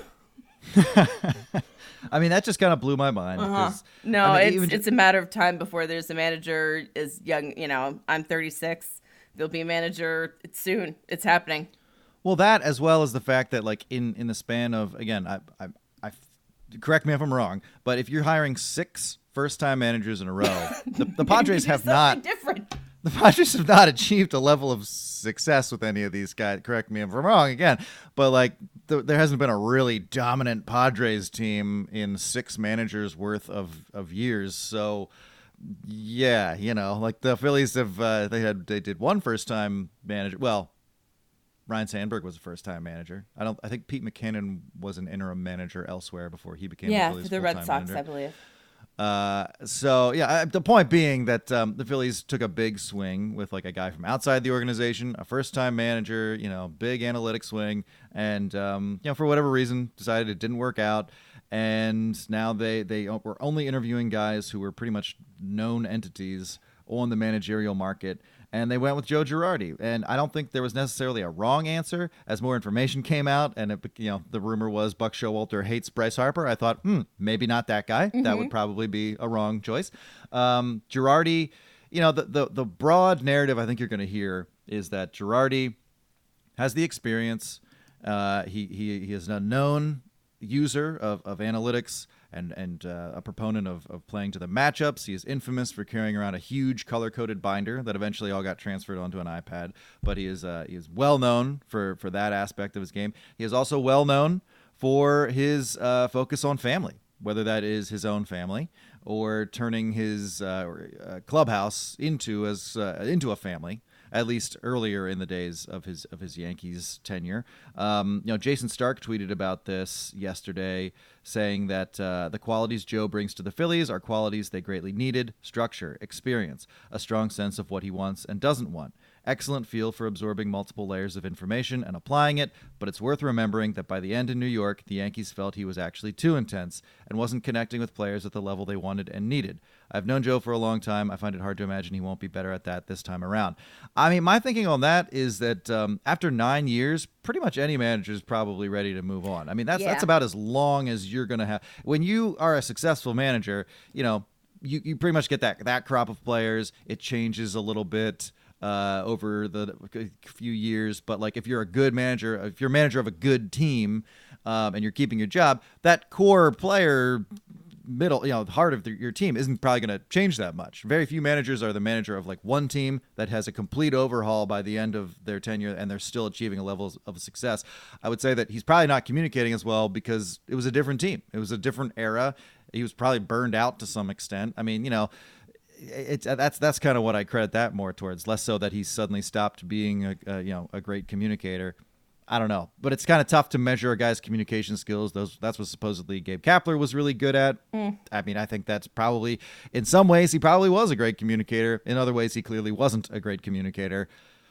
S5: I mean, that just kind of blew my mind.
S6: Uh-huh. No,
S5: I mean,
S6: it's
S5: even...
S6: it's a matter of time before there's a manager as young. You know, I'm thirty-six. There'll be a manager it's soon. It's happening.
S5: Well, that as well as the fact that, like, in, in the span of, again, I, I, I, correct me if I'm wrong, but if you're hiring six first-time managers in a row, the, the Padres have not.
S6: Different.
S5: The Padres have not achieved a level of success with any of these guys. Correct me if I'm wrong again, but like th- there hasn't been a really dominant Padres team in six managers worth of, of years. So yeah, you know, like the Phillies have uh, they had they did one first time manager. Well, Ryan Sandberg was a first time manager. I don't. I think Pete McKinnon was an interim manager elsewhere before he became
S6: yeah
S5: the Phillies
S6: for the Red
S5: full-time
S6: Sox,
S5: manager.
S6: I believe.
S5: Uh, so yeah, the point being that um, the Phillies took a big swing with like a guy from outside the organization, a first-time manager, you know, big analytic swing, and um, you know, for whatever reason, decided it didn't work out, and now they they were only interviewing guys who were pretty much known entities on the managerial market. And they went with Joe Girardi. And I don't think there was necessarily a wrong answer. As more information came out, and it, you know, the rumor was Buck Showalter hates Bryce Harper, I thought, hmm, maybe not that guy. Mm-hmm. That would probably be a wrong choice. Um, Girardi, you know, the, the, the broad narrative I think you're going to hear is that Girardi has the experience. Uh, he, he, he is a known user of, of analytics and and uh, a proponent of, of playing to the matchups. He is infamous for carrying around a huge color-coded binder that eventually all got transferred onto an iPad. But he is uh, he is well known for, for that aspect of his game. He is also well known for his uh, focus on family, whether that is his own family or turning his uh, uh, clubhouse into as uh, into a family. At least earlier in the days of his of his Yankees tenure. Um, you know, Jason Stark tweeted about this yesterday, saying that uh, the qualities Joe brings to the Phillies are qualities they greatly needed: structure, experience, a strong sense of what he wants and doesn't want, excellent feel for absorbing multiple layers of information and applying it, but it's worth remembering that by the end in New York, the Yankees felt he was actually too intense and wasn't connecting with players at the level they wanted and needed. I've known Joe for a long time. I find it hard to imagine he won't be better at that this time around. I mean, my thinking on that is that um, after nine years, pretty much any manager is probably ready to move on. I mean, that's yeah. that's about as long as you're going to have. When you are a successful manager, you know, you, you pretty much get that that crop of players. It changes a little bit uh, over the few years. But like if you're a good manager, if you're a manager of a good team um, and you're keeping your job, that core player middle, you know, the heart of the, your team isn't probably going to change that much. Very few managers are the manager of like one team that has a complete overhaul by the end of their tenure and they're still achieving a level of success. I would say that he's probably not communicating as well because it was a different team. It was a different era. He was probably burned out to some extent. I mean, you know, it's that's that's kind of what I credit that more towards, less so that he suddenly stopped being a, a you know a great communicator. I don't know, but it's kind of tough to measure a guy's communication skills. Those that's what supposedly Gabe Kapler was really good at. Mm. I mean, I think that's probably, in some ways, he probably was a great communicator. In other ways, he clearly wasn't a great communicator.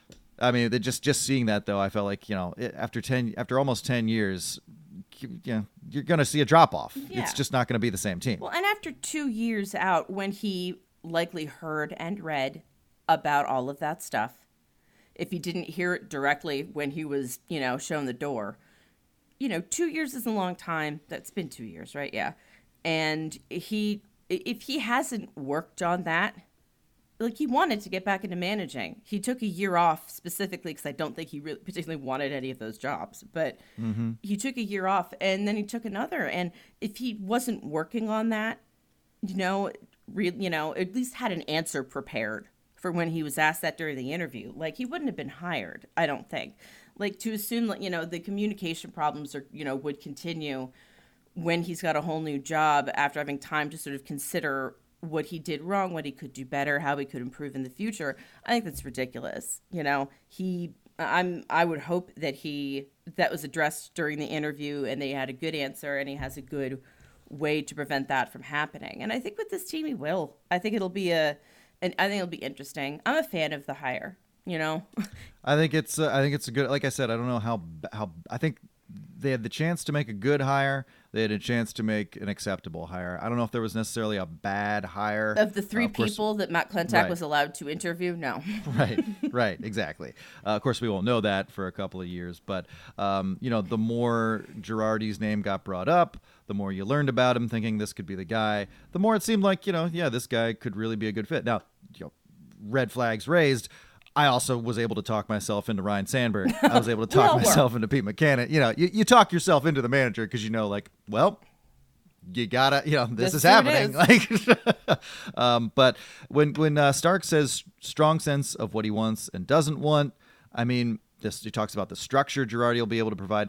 S5: I mean, just just seeing that though, I felt like, you know, after ten, after almost ten years, you know, you're going to see a drop off. Yeah. It's just not going to be the same team.
S6: Well, and after two years out, when he likely heard and read about all of that stuff, if he didn't hear it directly when he was, you know, shown the door, you know, two years is a long time. That's been two years, right? Yeah. And he, if he hasn't worked on that, like he wanted to get back into managing. He took a year off specifically because I don't think he really particularly wanted any of those jobs, but mm-hmm. he took a year off and then he took another. And if he wasn't working on that, you know, re- you know, at least had an answer prepared for when he was asked that during the interview. Like, he wouldn't have been hired, I don't think. Like, to assume that, you know, the communication problems are, you know, would continue when he's got a whole new job after having time to sort of consider what he did wrong, what he could do better, how he could improve in the future. I think that's ridiculous. You know, he, I'm, I would hope that he, that was addressed during the interview and they had a good answer and he has a good way to prevent that from happening. And I think with this team, he will. I think it'll be a, And I think it'll be interesting. I'm a fan of the hire, you know.
S5: I think it's uh, I think it's a good. Like I said, I don't know how how I think they had the chance to make a good hire. They had a chance to make an acceptable hire. I don't know if there was necessarily a bad hire.
S6: Of the three
S5: uh, of course,
S6: people that Matt Klentak
S5: right.
S6: was allowed to interview, no.
S5: right, right, exactly. Uh, of course, we won't know that for a couple of years. But, um, you know, the more Girardi's name got brought up, the more you learned about him thinking this could be the guy, the more it seemed like, you know, yeah, this guy could really be a good fit. Now, you know, red flags raised. I also was able to talk myself into Ryan Sandberg. I was able to talk myself into Pete McCann. You know, you, you talk yourself into the manager because you know, like, well, you gotta, you know, this
S6: That's
S5: is happening. Is. Like, um, but when when uh, Stark says strong sense of what he wants and doesn't want, I mean, just he talks about the structure Girardi will be able to provide.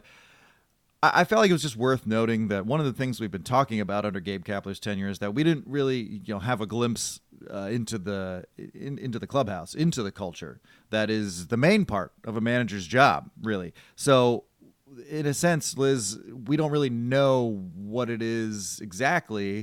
S5: I felt like it was just worth noting that one of the things we've been talking about under Gabe Kapler's tenure is that we didn't really, you know, have a glimpse uh, into the in, into the clubhouse, into the culture. That is the main part of a manager's job, really. So, in a sense, Liz, we don't really know what it is exactly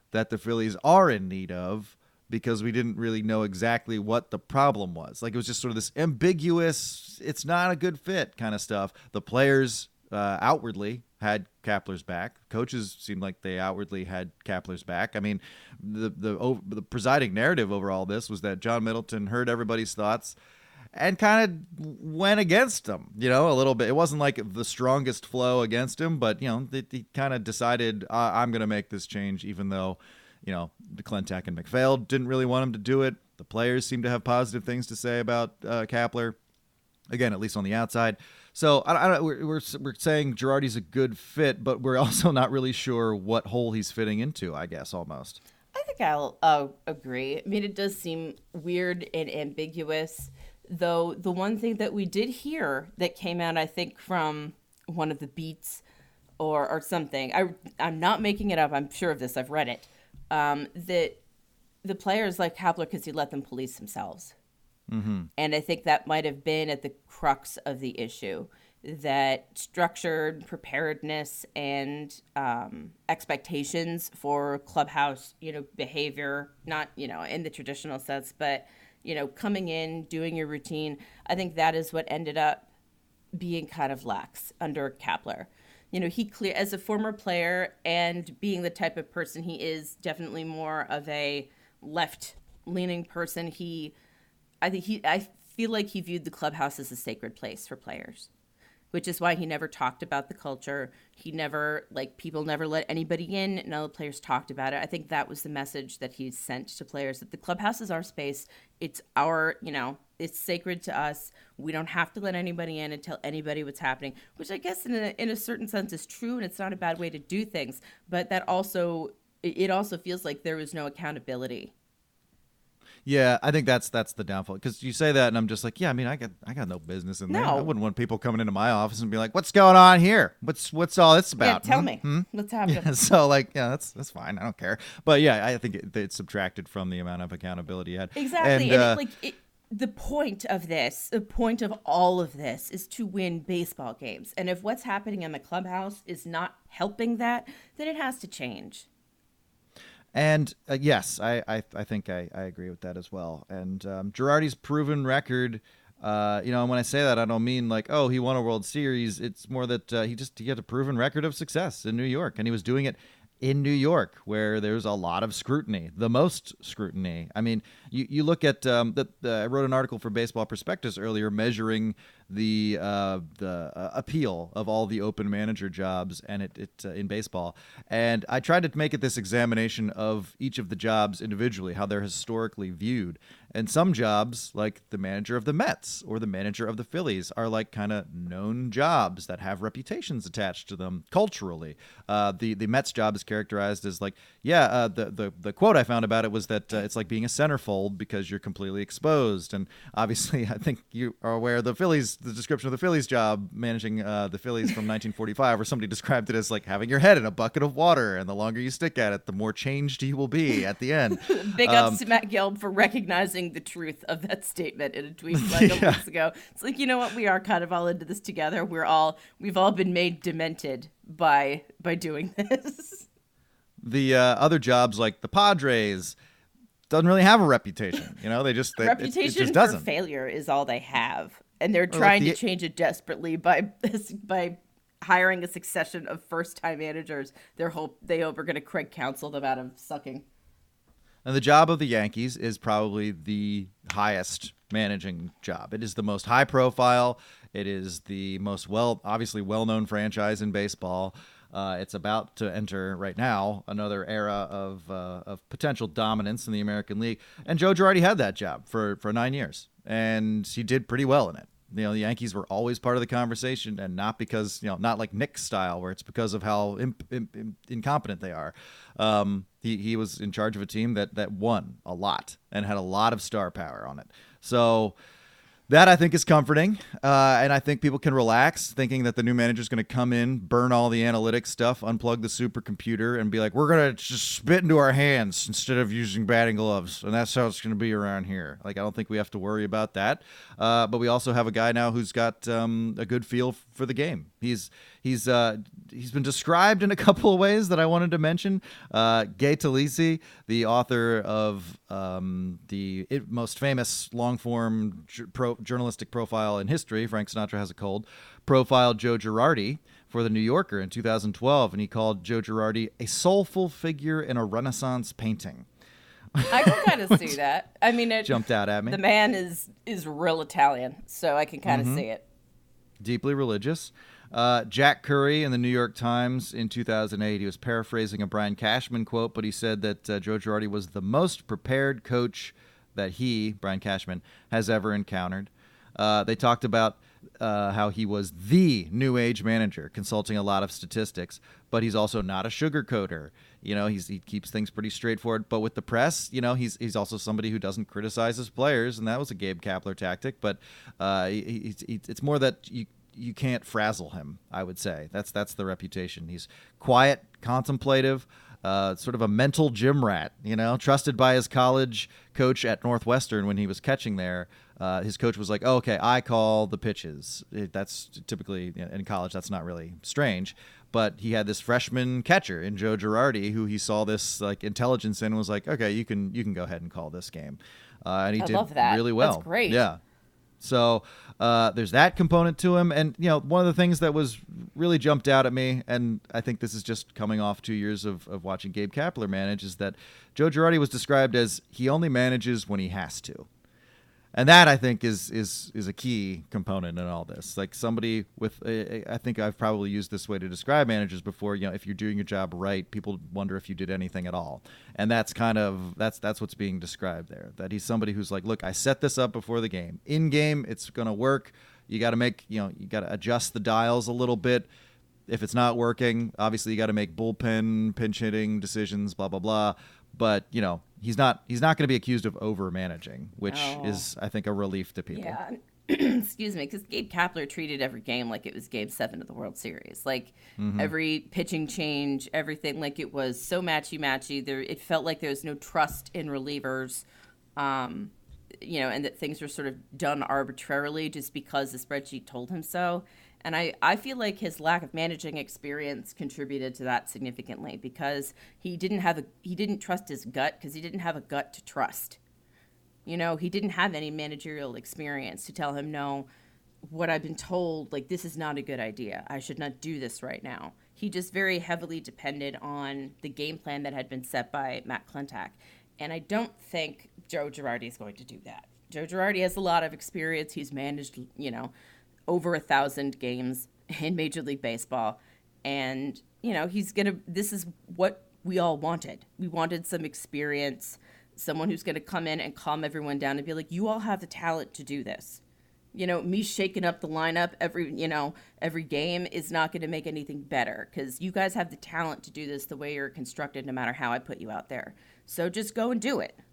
S5: that the Phillies are in need of, because we didn't really know exactly what the problem was. Like, it was just sort of this ambiguous, it's not a good fit kind of stuff. The players uh, outwardly had Kapler's back. Coaches seemed like they outwardly had Kapler's back. I mean, the the, over, the presiding narrative over all this was that John Middleton heard everybody's thoughts and kind of went against him, you know, a little bit. It wasn't like the strongest flow against him, but, you know, he kind of decided, uh, I'm going to make this change, even though, you know, Klentak and McPhail didn't really want him to do it. The players seem to have positive things to say about uh, Kapler, again, at least on the outside. So I, I don't, we're, we're we're saying Girardi's a good fit, but we're also not really sure what hole he's fitting into, I guess, almost.
S6: I think I'll uh, agree. I mean, it does seem weird and ambiguous, though the one thing that we did hear that came out, I think, from one of the beats or, or something, I, I'm not making it up, I'm sure of this, I've read it, um, that the players like Kapler because he let them police themselves. Mm-hmm. And I think that might have been at the crux of the issue, that structured preparedness and um, expectations for clubhouse, you know, behavior, not, you know, in the traditional sense, but, you know, coming in, doing your routine. I think that is what ended up being kind of lax under Kapler. You know, he clear as a former player and being the type of person he is, definitely more of a left-leaning person. He, I think he, I feel like he viewed the clubhouse as a sacred place for players, which is why he never talked about the culture. He never, like, people never let anybody in. None of the players talked about it. I think that was the message that he sent to players, that the clubhouse is our space. It's our, you know, it's sacred to us. We don't have to let anybody in and tell anybody what's happening, which I guess in a, in a certain sense is true, and it's not a bad way to do things. But that also, it also feels like there was no accountability.
S5: Yeah, I think that's that's the downfall, because you say that and I'm just like, yeah, I mean, I got I got no business in there.
S6: No.
S5: I wouldn't want people coming into my office and be like, what's going on here? What's what's all this about?
S6: Yeah, tell
S5: hmm?
S6: me.
S5: Hmm?
S6: What's happening?
S5: Yeah, so like, yeah, that's that's fine. I don't care. But yeah, I think it, it subtracted from the amount of accountability you had.
S6: Exactly.
S5: And,
S6: and
S5: uh,
S6: it, like it, the point of this, the point of all of this is to win baseball games. And if what's happening in the clubhouse is not helping that, then it has to change.
S5: And uh, yes, I, I I think I, I agree with that as well. And um, Girardi's proven record, uh, you know, and when I say that, I don't mean like, oh, he won a World Series. It's more that uh, he just he had a proven record of success in New York, and he was doing it in New York, where there's a lot of scrutiny, the most scrutiny. I mean, you, you look at um, the, the I wrote an article for Baseball Prospectus earlier measuring the uh, the uh, appeal of all the open manager jobs and it, it uh, in baseball, and I tried to make it this examination of each of the jobs individually, how they're historically viewed. And some jobs, like the manager of the Mets or the manager of the Phillies, are like kind of known jobs that have reputations attached to them culturally. Uh, the the Mets job is characterized as like, yeah, uh, the, the the quote I found about it was that uh, it's like being a centerfold because you're completely exposed. And obviously, I think you are aware of the Phillies, the description of the Phillies job, managing uh, the Phillies from nineteen forty-five, where somebody described it as like having your head in a bucket of water, and the longer you stick at it, the more changed you will be at the end.
S6: Big
S5: um,
S6: ups to Matt Gelb for recognizing the truth of that statement in a tweet like a
S5: Yeah.
S6: weeks ago. It's like, you know what? We are kind of all into this together. We're all, we've all been made demented by by doing this.
S5: The uh, other jobs, like the Padres, doesn't really have a reputation. You know, they just they,
S6: Reputation
S5: it, it just
S6: for
S5: doesn't.
S6: failure is all they have, and they're
S5: Well,
S6: trying
S5: the-
S6: to change it desperately by by hiring a succession of first-time managers. They're hope they hope are going to Craig Counsell them out of sucking.
S5: And the job of the Yankees is probably the highest managing job. It is the most high profile. It is the most well, obviously well-known franchise in baseball. Uh, it's about to enter right now another era of uh, of potential dominance in the American League. And Joe Girardi had that job for, for nine years, and he did pretty well in it. You know, the Yankees were always part of the conversation, and not because, you know, not like Nick's style, where it's because of how imp, imp, imp, incompetent they are. Um, he he was in charge of a team that that won a lot and had a lot of star power on it. So that, I think, is comforting, uh, and I think people can relax thinking that the new manager is going to come in, burn all the analytics stuff, unplug the supercomputer, and be like, we're going to just spit into our hands instead of using batting gloves, and that's how it's going to be around here. Like, I don't think we have to worry about that, uh, but we also have a guy now who's got um, a good feel for the game. He's he He's uh, he's been described in a couple of ways that I wanted to mention. Uh, Gay Talese, the author of um, the most famous long-form ju- pro- journalistic profile in history, Frank Sinatra Has a Cold, profiled Joe Girardi for The New Yorker in two thousand twelve, and he called Joe Girardi a soulful figure in a Renaissance painting.
S6: I can kind of see that. I mean, it
S5: jumped out at me.
S6: The man is is real Italian, so I can kind of mm-hmm. see it.
S5: Deeply religious. Uh, Jack Curry in the New York Times in two thousand eight, he was paraphrasing a Brian Cashman quote, but he said that uh, Joe Girardi was the most prepared coach that he, Brian Cashman, has ever encountered. Uh, they talked about uh, how he was the new age manager, consulting a lot of statistics, but he's also not a sugarcoater. You know, he's, he keeps things pretty straightforward. But with the press, you know, he's he's also somebody who doesn't criticize his players, and that was a Gabe Kapler tactic. But uh, he, he, it's more that you you can't frazzle him, I would say. That's that's the reputation. He's quiet, contemplative, uh, sort of a mental gym rat, you know, trusted by his college coach at Northwestern when he was catching there. Uh, his coach was like, oh, okay, I call the pitches. It, that's typically, you know, in college, that's not really strange. But he had this freshman catcher in Joe Girardi who he saw this like intelligence in and was like, okay, you can you can go ahead and call this game. Uh, and he
S6: I
S5: did
S6: love that.
S5: really well.
S6: That's great.
S5: Yeah. So uh, there's that component to him. And, you know, one of the things that was really jumped out at me, and I think this is just coming off two years of, of watching Gabe Kapler manage, is that Joe Girardi was described as he only manages when he has to. And that, I think, is is is a key component in all this. Like somebody with, a, I think I've probably used this way to describe managers before. You know, if you're doing your job right, people wonder if you did anything at all. And that's kind of that's that's what's being described there. That he's somebody who's like, look, I set this up before the game. In game, it's going to work. You got to make, you know, you got to adjust the dials a little bit. If it's not working, obviously you got to make bullpen, pinch hitting decisions, blah blah blah. But, you know, he's not he's not going to be accused of over managing, which
S6: oh.
S5: is, I think, a relief to people.
S6: Yeah. Excuse me, because Gabe Kapler treated every game like it was Game Seven of the World Series. Like mm-hmm. every pitching change, everything, like it was so matchy matchy. There, it felt like there was no trust in relievers, um, you know, and that things were sort of done arbitrarily just because the spreadsheet told him so. And I, I feel like his lack of managing experience contributed to that significantly because he didn't have a he didn't trust his gut because he didn't have a gut to trust. You know, he didn't have any managerial experience to tell him, no, what I've been told, like, this is not a good idea. I should not do this right now. He just very heavily depended on the game plan that had been set by Matt Klentak. And I don't think Joe Girardi is going to do that. Joe Girardi has a lot of experience. He's managed, you know, over a thousand games in Major League Baseball. And, you know, he's going to, this is what we all wanted. We wanted some experience, someone who's going to come in and calm everyone down and be like, you all have the talent to do this. You know, me shaking up the lineup every, you know, every game is not going to make anything better because you guys have the talent to do this the way you're constructed, no matter how I put you out there. So just go and do it.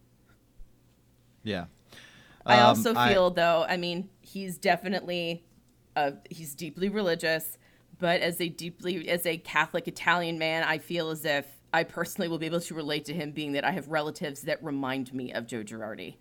S5: Yeah.
S6: I also
S5: um,
S6: feel,
S5: I...
S6: though, I mean, he's definitely, uh, he's deeply religious, but as a deeply, as a Catholic Italian man, I feel as if I personally will be able to relate to him being that I have relatives that remind me of Joe Girardi.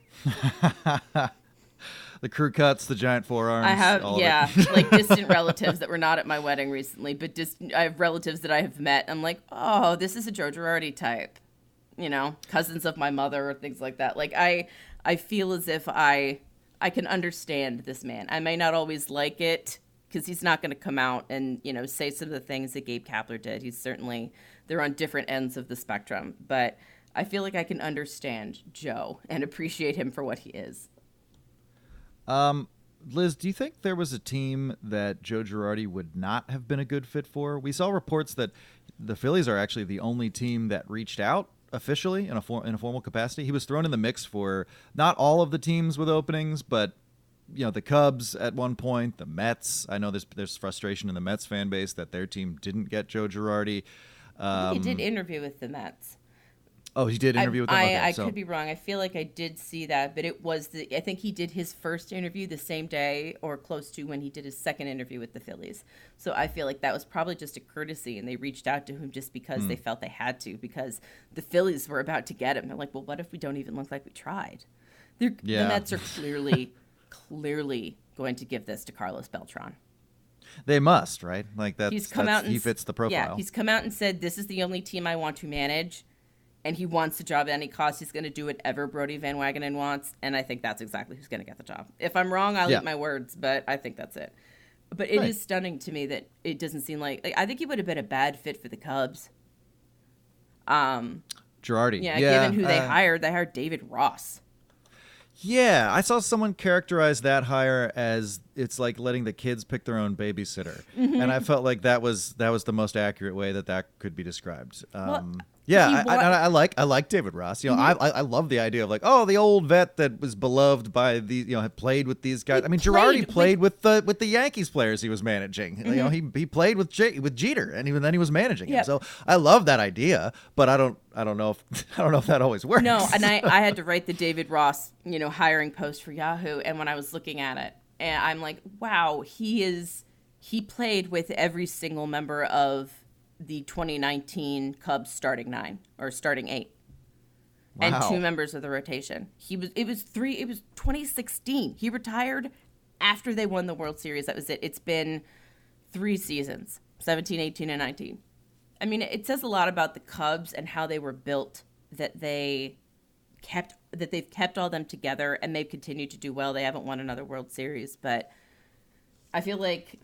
S5: The crew cuts, the giant forearms.
S6: I have,
S5: all
S6: yeah,
S5: of it.
S6: like distant relatives that were not at my wedding recently, but dis- I have relatives that I have met. I'm like, oh, this is a Joe Girardi type, you know, cousins of my mother or things like that. Like I, I feel as if I, I can understand this man. I may not always like it because he's not going to come out and, you know, say some of the things that Gabe Kapler did. He's certainly, they're on different ends of the spectrum, but I feel like I can understand Joe and appreciate him for what he is.
S5: Um, Liz, do you think there was a team that Joe Girardi would not have been a good fit for? We saw reports that the Phillies are actually the only team that reached out officially in a for, in a formal capacity. He was thrown in the mix for not all of the teams with openings, but you know, the Cubs at one point, the Mets. I know there's there's frustration in the Mets fan base that their team didn't get Joe Girardi. Um,
S6: he did interview with the Mets.
S5: Oh, he did interview
S6: I,
S5: with them?
S6: I,
S5: Okay,
S6: I
S5: so.
S6: could be wrong. I feel like I did see that, but it was the, I think he did his first interview the same day or close to when he did his second interview with the Phillies. So I feel like that was probably just a courtesy, and they reached out to him just because mm. they felt they had to, because the Phillies were about to get him. They're like, well, what if we don't even look like we tried?
S5: Yeah.
S6: The Mets are clearly, clearly going to give this to Carlos Beltran.
S5: They must, right? Like that's,
S6: he's come
S5: that's
S6: out and
S5: he fits the profile.
S6: Yeah, he's come out and said, this is the only team I want to manage. And he wants the job at any cost. He's going to do whatever Brodie Van Wagenen wants. And I think that's exactly who's going to get the job. If I'm wrong, I'll
S5: yeah.
S6: eat my words, but I think that's it. But it
S5: right.
S6: is stunning to me that it doesn't seem like, like I think he would have been a bad fit for the Cubs. Um,
S5: Girardi.
S6: Yeah,
S5: yeah
S6: given who they
S5: uh,
S6: hired. They hired David Ross.
S5: Yeah, I saw someone characterize that hire as it's like letting the kids pick their own babysitter, mm-hmm. and I felt like that was that was the most accurate way that that could be described. Um, well, yeah, I, wa- I, I like I like David Ross. You know, mm-hmm. I I love the idea of like, oh, the old vet that was beloved by the you know had played with these guys. He I mean, played, Girardi played like, with the with the Yankees players he was managing. Mm-hmm. You know, he he played with J- with Jeter, and even then he was managing
S6: yep.
S5: him. So I love that idea, but I don't I don't know if I don't know if that always works.
S6: No, and I I had to write the David Ross you know hiring post for Yahoo, and when I was looking at it, and I'm like, wow, he is he played with every single member of the twenty nineteen Cubs starting nine or starting eight, wow. and two members of the rotation. He was it was three. It was twenty sixteen. He retired after they won the World Series. That was it. It's been three seasons: seventeen, eighteen, and nineteen. I mean, it says a lot about the Cubs and how they were built. That they kept that they've kept all them together, and they've continued to do well. They haven't won another World Series, but I feel like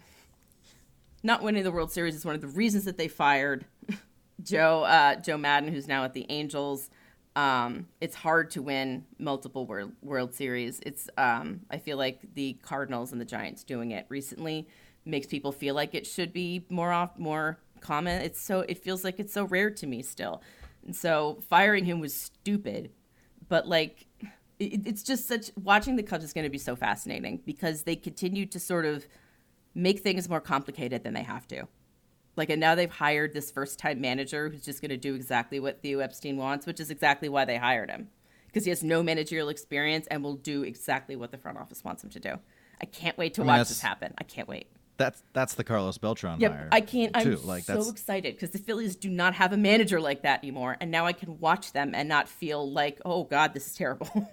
S6: not winning the World Series is one of the reasons that they fired Joe uh, Joe Madden, who's now at the Angels. Um, it's hard to win multiple World, World Series. It's um, I feel like the Cardinals and the Giants doing it recently makes people feel like it should be more off, more common. It's so it feels like it's so rare to me still, and so firing him was stupid. But like, it, it's just such watching the Cubs is going to be so fascinating because they continue to sort of make things more complicated than they have to. Like, and now they've hired this first-time manager who's just going to do exactly what Theo Epstein wants, which is exactly why they hired him. Because he has no managerial experience and will do exactly what the front office wants him to do. I can't wait to I mean, watch this happen. I can't wait.
S5: That's that's the Carlos Beltran
S6: yep,
S5: hire.
S6: I can't.
S5: Too.
S6: I'm
S5: like,
S6: so
S5: that's...
S6: excited because the Phillies do not have a manager like that anymore. And now I can watch them and not feel like, oh, God, this is terrible.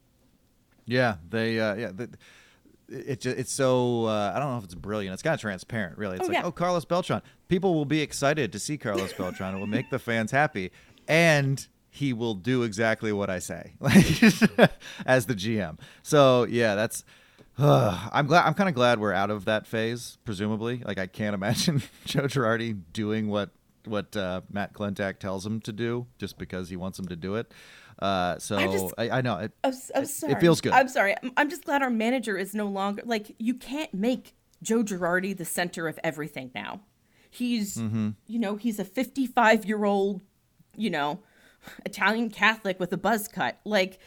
S5: yeah, they, uh, yeah, they, It, it it's so uh, I don't know if it's brilliant. It's kind of transparent, really. It's
S6: oh,
S5: like,
S6: yeah.
S5: oh, Carlos Beltran. People will be excited to see Carlos Beltran. It will make the fans happy, and he will do exactly what I say, like as the G M. So yeah, that's. Uh, I'm glad. I'm kind of glad we're out of that phase. Presumably, like I can't imagine Joe Girardi doing what what uh, Matt Klentak tells him to do just because he wants him to do it. Uh, so I, just, I, I know it,
S6: I'm, I'm sorry.
S5: it feels good.
S6: I'm sorry. I'm, I'm just glad our manager is no longer like you can't make Joe Girardi the center of everything now. He's, mm-hmm. you know, he's a fifty-five year old, you know, Italian Catholic with a buzz cut. Like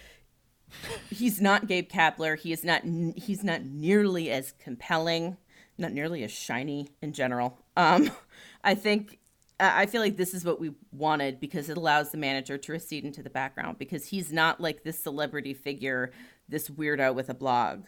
S6: he's not Gabe Kapler. He is not. He's not nearly as compelling, not nearly as shiny in general. Um, I think. I feel like this is what we wanted because it allows the manager to recede into the background because he's not like this celebrity figure, this weirdo with a blog.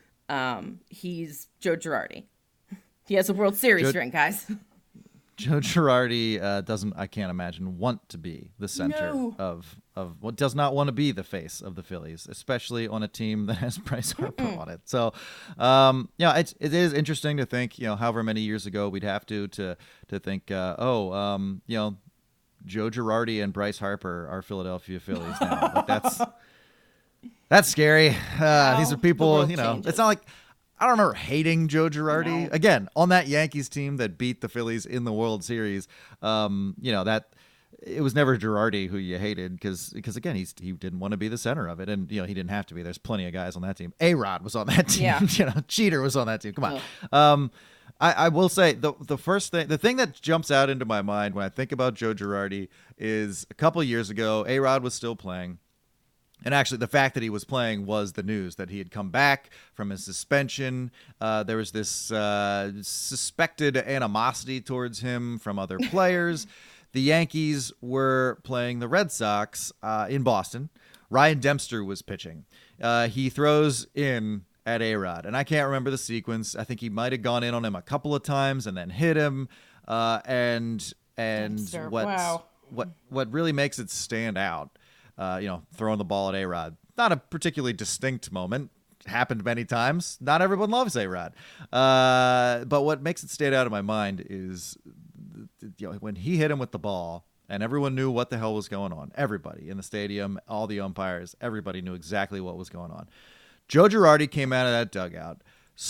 S6: Um, he's Joe Girardi. He has a World Series Joe, ring, guys.
S5: Joe Girardi uh, doesn't, I can't imagine, want to be the center
S6: no.
S5: of of what does not want to be the face of the Phillies, especially on a team that has Bryce Harper Mm-mm. on it. So, um, yeah, it's, it is interesting to think, you know, however many years ago we'd have to to to think, uh, oh, um, you know, Joe Girardi and Bryce Harper are Philadelphia Phillies now. Like that's that's scary. Uh, wow, these are people, you know, changes. It's not like. I don't remember hating Joe Girardi. No. Again, on that Yankees team that beat the Phillies in the World Series, um, you know, that it was never Girardi who you hated because, because again, he's, he didn't want to be the center of it. And, you know, he didn't have to be. There's plenty of guys on that team. A-Rod was on that team.
S6: Yeah.
S5: you know, Cheater was on that team. Come on. Oh. Um, I, I will say the the first thing, the thing that jumps out into my mind when I think about Joe Girardi is a couple of years ago, A-Rod was still playing. And actually, the fact that he was playing was the news that he had come back from his suspension. Uh, there was this uh, suspected animosity towards him from other players. The Yankees were playing the Red Sox uh, in Boston. Ryan Dempster was pitching. Uh, he throws in at A-Rod, and I can't remember the sequence. I think he might have gone in on him a couple of times and then hit him. Uh, and and
S6: Dempster,
S5: what
S6: wow.
S5: what what really makes it stand out. Uh, you know, throwing the ball at A-Rod. Not a particularly distinct moment, happened many times. Not everyone loves A-Rod. Uh, but what makes it stand out in my mind is, you know, when he hit him with the ball and everyone knew what the hell was going on. Everybody in the stadium, all the umpires, everybody knew exactly what was going on. Joe Girardi came out of that dugout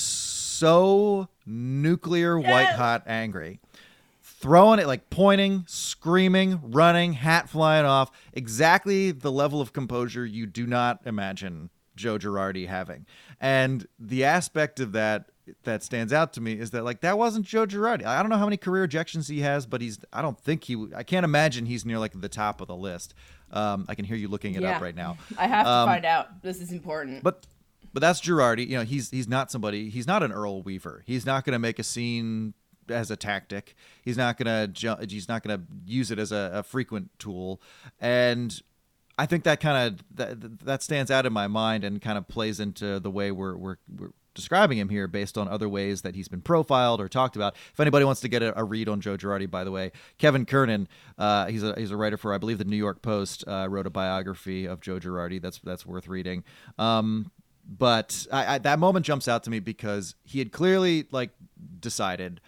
S5: so nuclear white hot angry, throwing it, like pointing, screaming, running, hat flying off, exactly the level of composure you do not imagine Joe Girardi having. And the aspect of that that stands out to me is that, like, that wasn't Joe Girardi. I don't know how many career ejections he has, but he's, I don't think he, I can't imagine he's near like the top of the list. Um, I can hear you looking it
S6: yeah.
S5: up right now.
S6: I have to
S5: um,
S6: find out. This is important.
S5: But But that's Girardi. You know, he's he's not somebody. He's not an Earl Weaver. He's not going to make a scene as a tactic. He's not going to. He's not going to use it as a, a frequent tool. And I think that kind of that, that stands out in my mind and kind of plays into the way we're we're we're describing him here, based on other ways that he's been profiled or talked about. If anybody wants to get a, a read on Joe Girardi, by the way, Kevin Kernan, uh, he's a he's a writer for, I believe, the New York Post, uh, wrote a biography of Joe Girardi. That's that's worth reading. Um, But I, I, that moment jumps out to me because he had clearly like decided,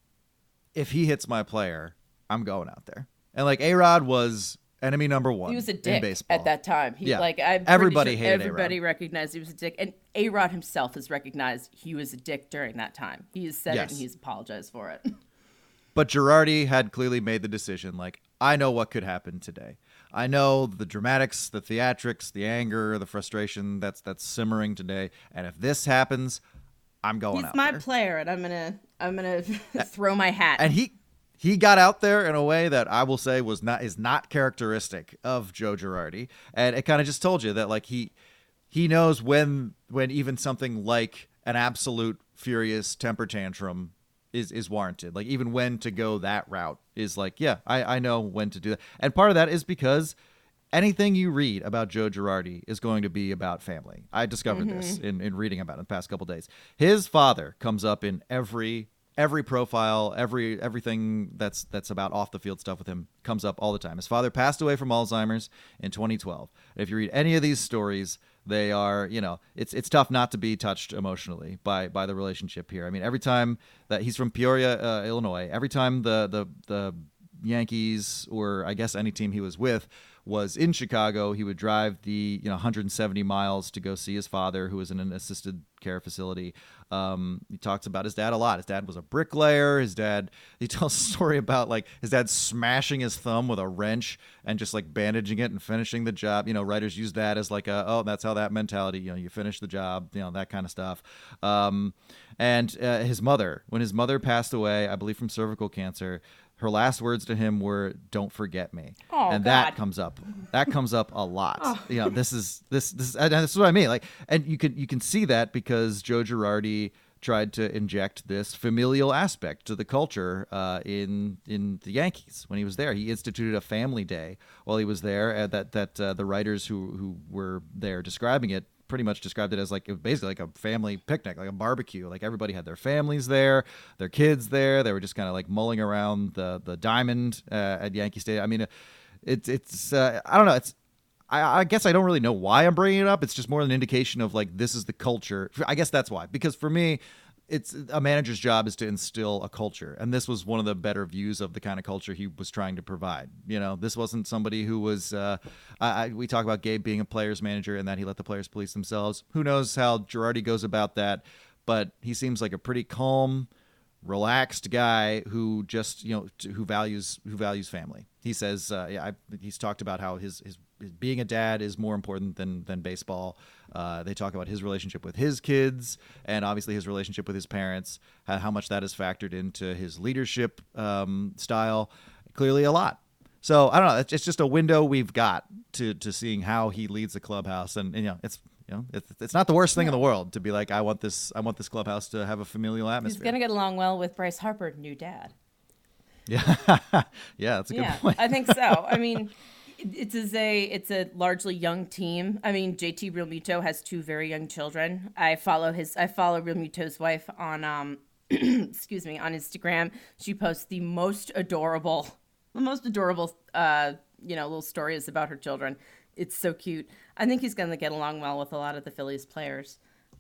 S5: if he hits my player, I'm going out there. And like A-Rod was enemy number one.
S6: He was a
S5: in
S6: dick
S5: baseball
S6: at that time. He,
S5: yeah,
S6: like I'm
S5: everybody
S6: sure
S5: hated
S6: everybody
S5: A-Rod.
S6: recognized he was a dick, and A-Rod himself has recognized he was a dick during that time. He has said
S5: Yes.
S6: it and he's apologized for it.
S5: But Girardi had clearly made the decision, like, I know what could happen today. I know the dramatics, the theatrics, the anger, the frustration that's that's simmering today. And if this happens, I'm going
S6: He's
S5: out
S6: my
S5: there.
S6: player, and I'm gonna I'm gonna throw my hat.
S5: And he he got out there in a way that I will say was not is not characteristic of Joe Girardi. And it kind of just told you that, like, he he knows when when even something like an absolute furious temper tantrum is is warranted. Like, even when to go that route is like, yeah, I, I know when to do that. And part of that is because anything you read about Joe Girardi is going to be about family. I discovered mm-hmm. this in, in reading about it in the past couple of days. His father comes up in every every profile, every everything that's that's about off the field stuff with him comes up all the time. His father passed away from Alzheimer's in twenty twelve. If you read any of these stories, they are, you know, it's it's tough not to be touched emotionally by by the relationship here. I mean, every time that he's from Peoria, uh, Illinois, every time the the the Yankees, or I guess any team he was with, was in Chicago, he would drive the, you know, one hundred seventy miles to go see his father, who was in an assisted care facility. Um, he talks about his dad a lot. His dad was a bricklayer. His dad, he tells a story about, like, his dad smashing his thumb with a wrench and just, like, bandaging it and finishing the job. You know, writers use that as like a, oh, that's how that mentality, you know, you finish the job, you know, that kind of stuff. Um, and uh, his mother, when his mother passed away, I believe from cervical cancer, her last words to him were, "Don't forget me."
S6: Oh,
S5: and
S6: God.
S5: that comes up. That comes up a lot. Oh. You know, this is this this and this is what I mean. Like, and you can you can see that because Joe Girardi tried to inject this familial aspect to the culture uh, in in the Yankees when he was there. He instituted a family day while he was there. Uh, that that uh, the writers who who were there describing it pretty much described it as like basically like a family picnic, like a barbecue. Like, everybody had their families there, their kids there. They were just kind of like mulling around the the diamond uh, at Yankee Stadium. I mean, it's it's uh, I don't know. It's I, I guess I don't really know why I'm bringing it up. It's just more an indication of, like, this is the culture. I guess that's why. Because for me, it's a manager's job is to instill a culture, and this was one of the better views of the kind of culture he was trying to provide. You know, this wasn't somebody who was. Uh, I, I, we talk about Gabe being a player's manager and that he let the players police themselves. Who knows how Girardi goes about that? But he seems like a pretty calm, relaxed guy who just, you know, who values who values family. He says, uh, yeah, I, he's talked about how his, his his being a dad is more important than than baseball. Uh, they talk about his relationship with his kids and obviously his relationship with his parents, how, how much that is factored into his leadership um, style. Clearly, a lot. So I don't know. It's, it's just a window we've got to to seeing how he leads the clubhouse, and, and you know, it's. You know, it's, it's not the worst thing in the world to be like, I want this. I want this clubhouse to have a familial atmosphere.
S6: He's gonna get along well with Bryce Harper, new dad.
S5: Yeah, yeah, that's a
S6: yeah,
S5: good point.
S6: I think so. I mean, it's a it's a largely young team. I mean, J T Realmuto has two very young children. I follow his. I follow Realmuto's wife on um, excuse me, on Instagram. She posts the most adorable, the most adorable, uh, you know, little stories about her children. It's so cute. I think he's going to get along well with a lot of the Phillies players.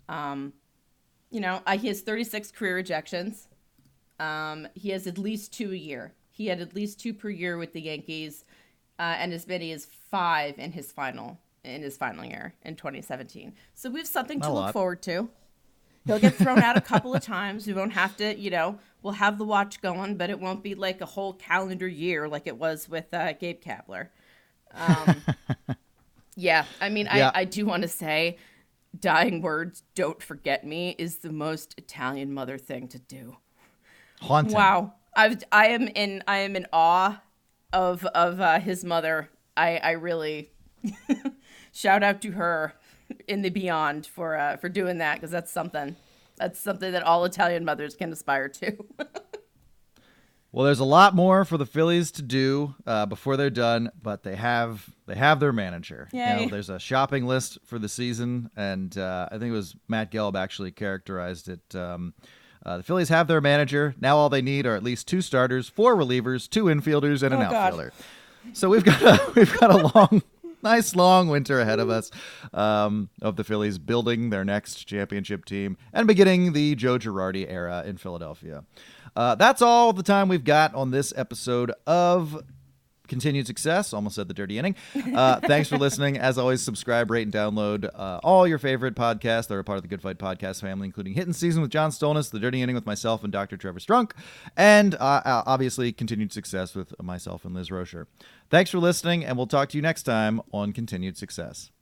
S6: Um, you know, uh, he has thirty-six career ejections. Um, he has at least two a year. He had at least two per year with the Yankees, uh, and as many as five in his final in his final year in twenty seventeen. So we have something to
S5: Not a
S6: look
S5: lot.
S6: forward to. He'll get thrown out a couple of times. We won't have to, you know, we'll have the watch going, but it won't be like a whole calendar year like it was with uh, Gabe Kapler. Um, yeah, I mean,
S5: Yeah.
S6: I, I do want to say dying words, don't forget me, is the most Italian mother thing to do.
S5: Haunting.
S6: Wow. I've, I am in I am in awe of of uh, his mother. I, I really shout out to her in the beyond for uh, for doing that, because that's something. That's something that all Italian mothers can aspire to.
S5: Well, there's a lot more for the Phillies to do uh, before they're done, but they have they have their manager. You
S6: Yay.
S5: know, there's a shopping list for the season, and uh, I think it was Matt Gelb actually characterized it. Um, uh, the Phillies have their manager. Now all they need are at least two starters, four relievers, two infielders, and an
S6: Oh, God.
S5: outfielder. So we've got a, we've got a long, nice long winter ahead of us um, of the Phillies building their next championship team and beginning the Joe Girardi era in Philadelphia. Uh, that's all the time we've got on this episode of Continued Success. Almost said the dirty inning. Uh, thanks for listening. As always, subscribe, rate, and download uh, all your favorite podcasts that are part of the Good Fight podcast family, including Hittin' Season with John Stolnis, The Dirty Inning with myself and Doctor Trevor Strunk, and uh, uh, obviously Continued Success with myself and Liz Rocher. Thanks for listening, and we'll talk to you next time on Continued Success.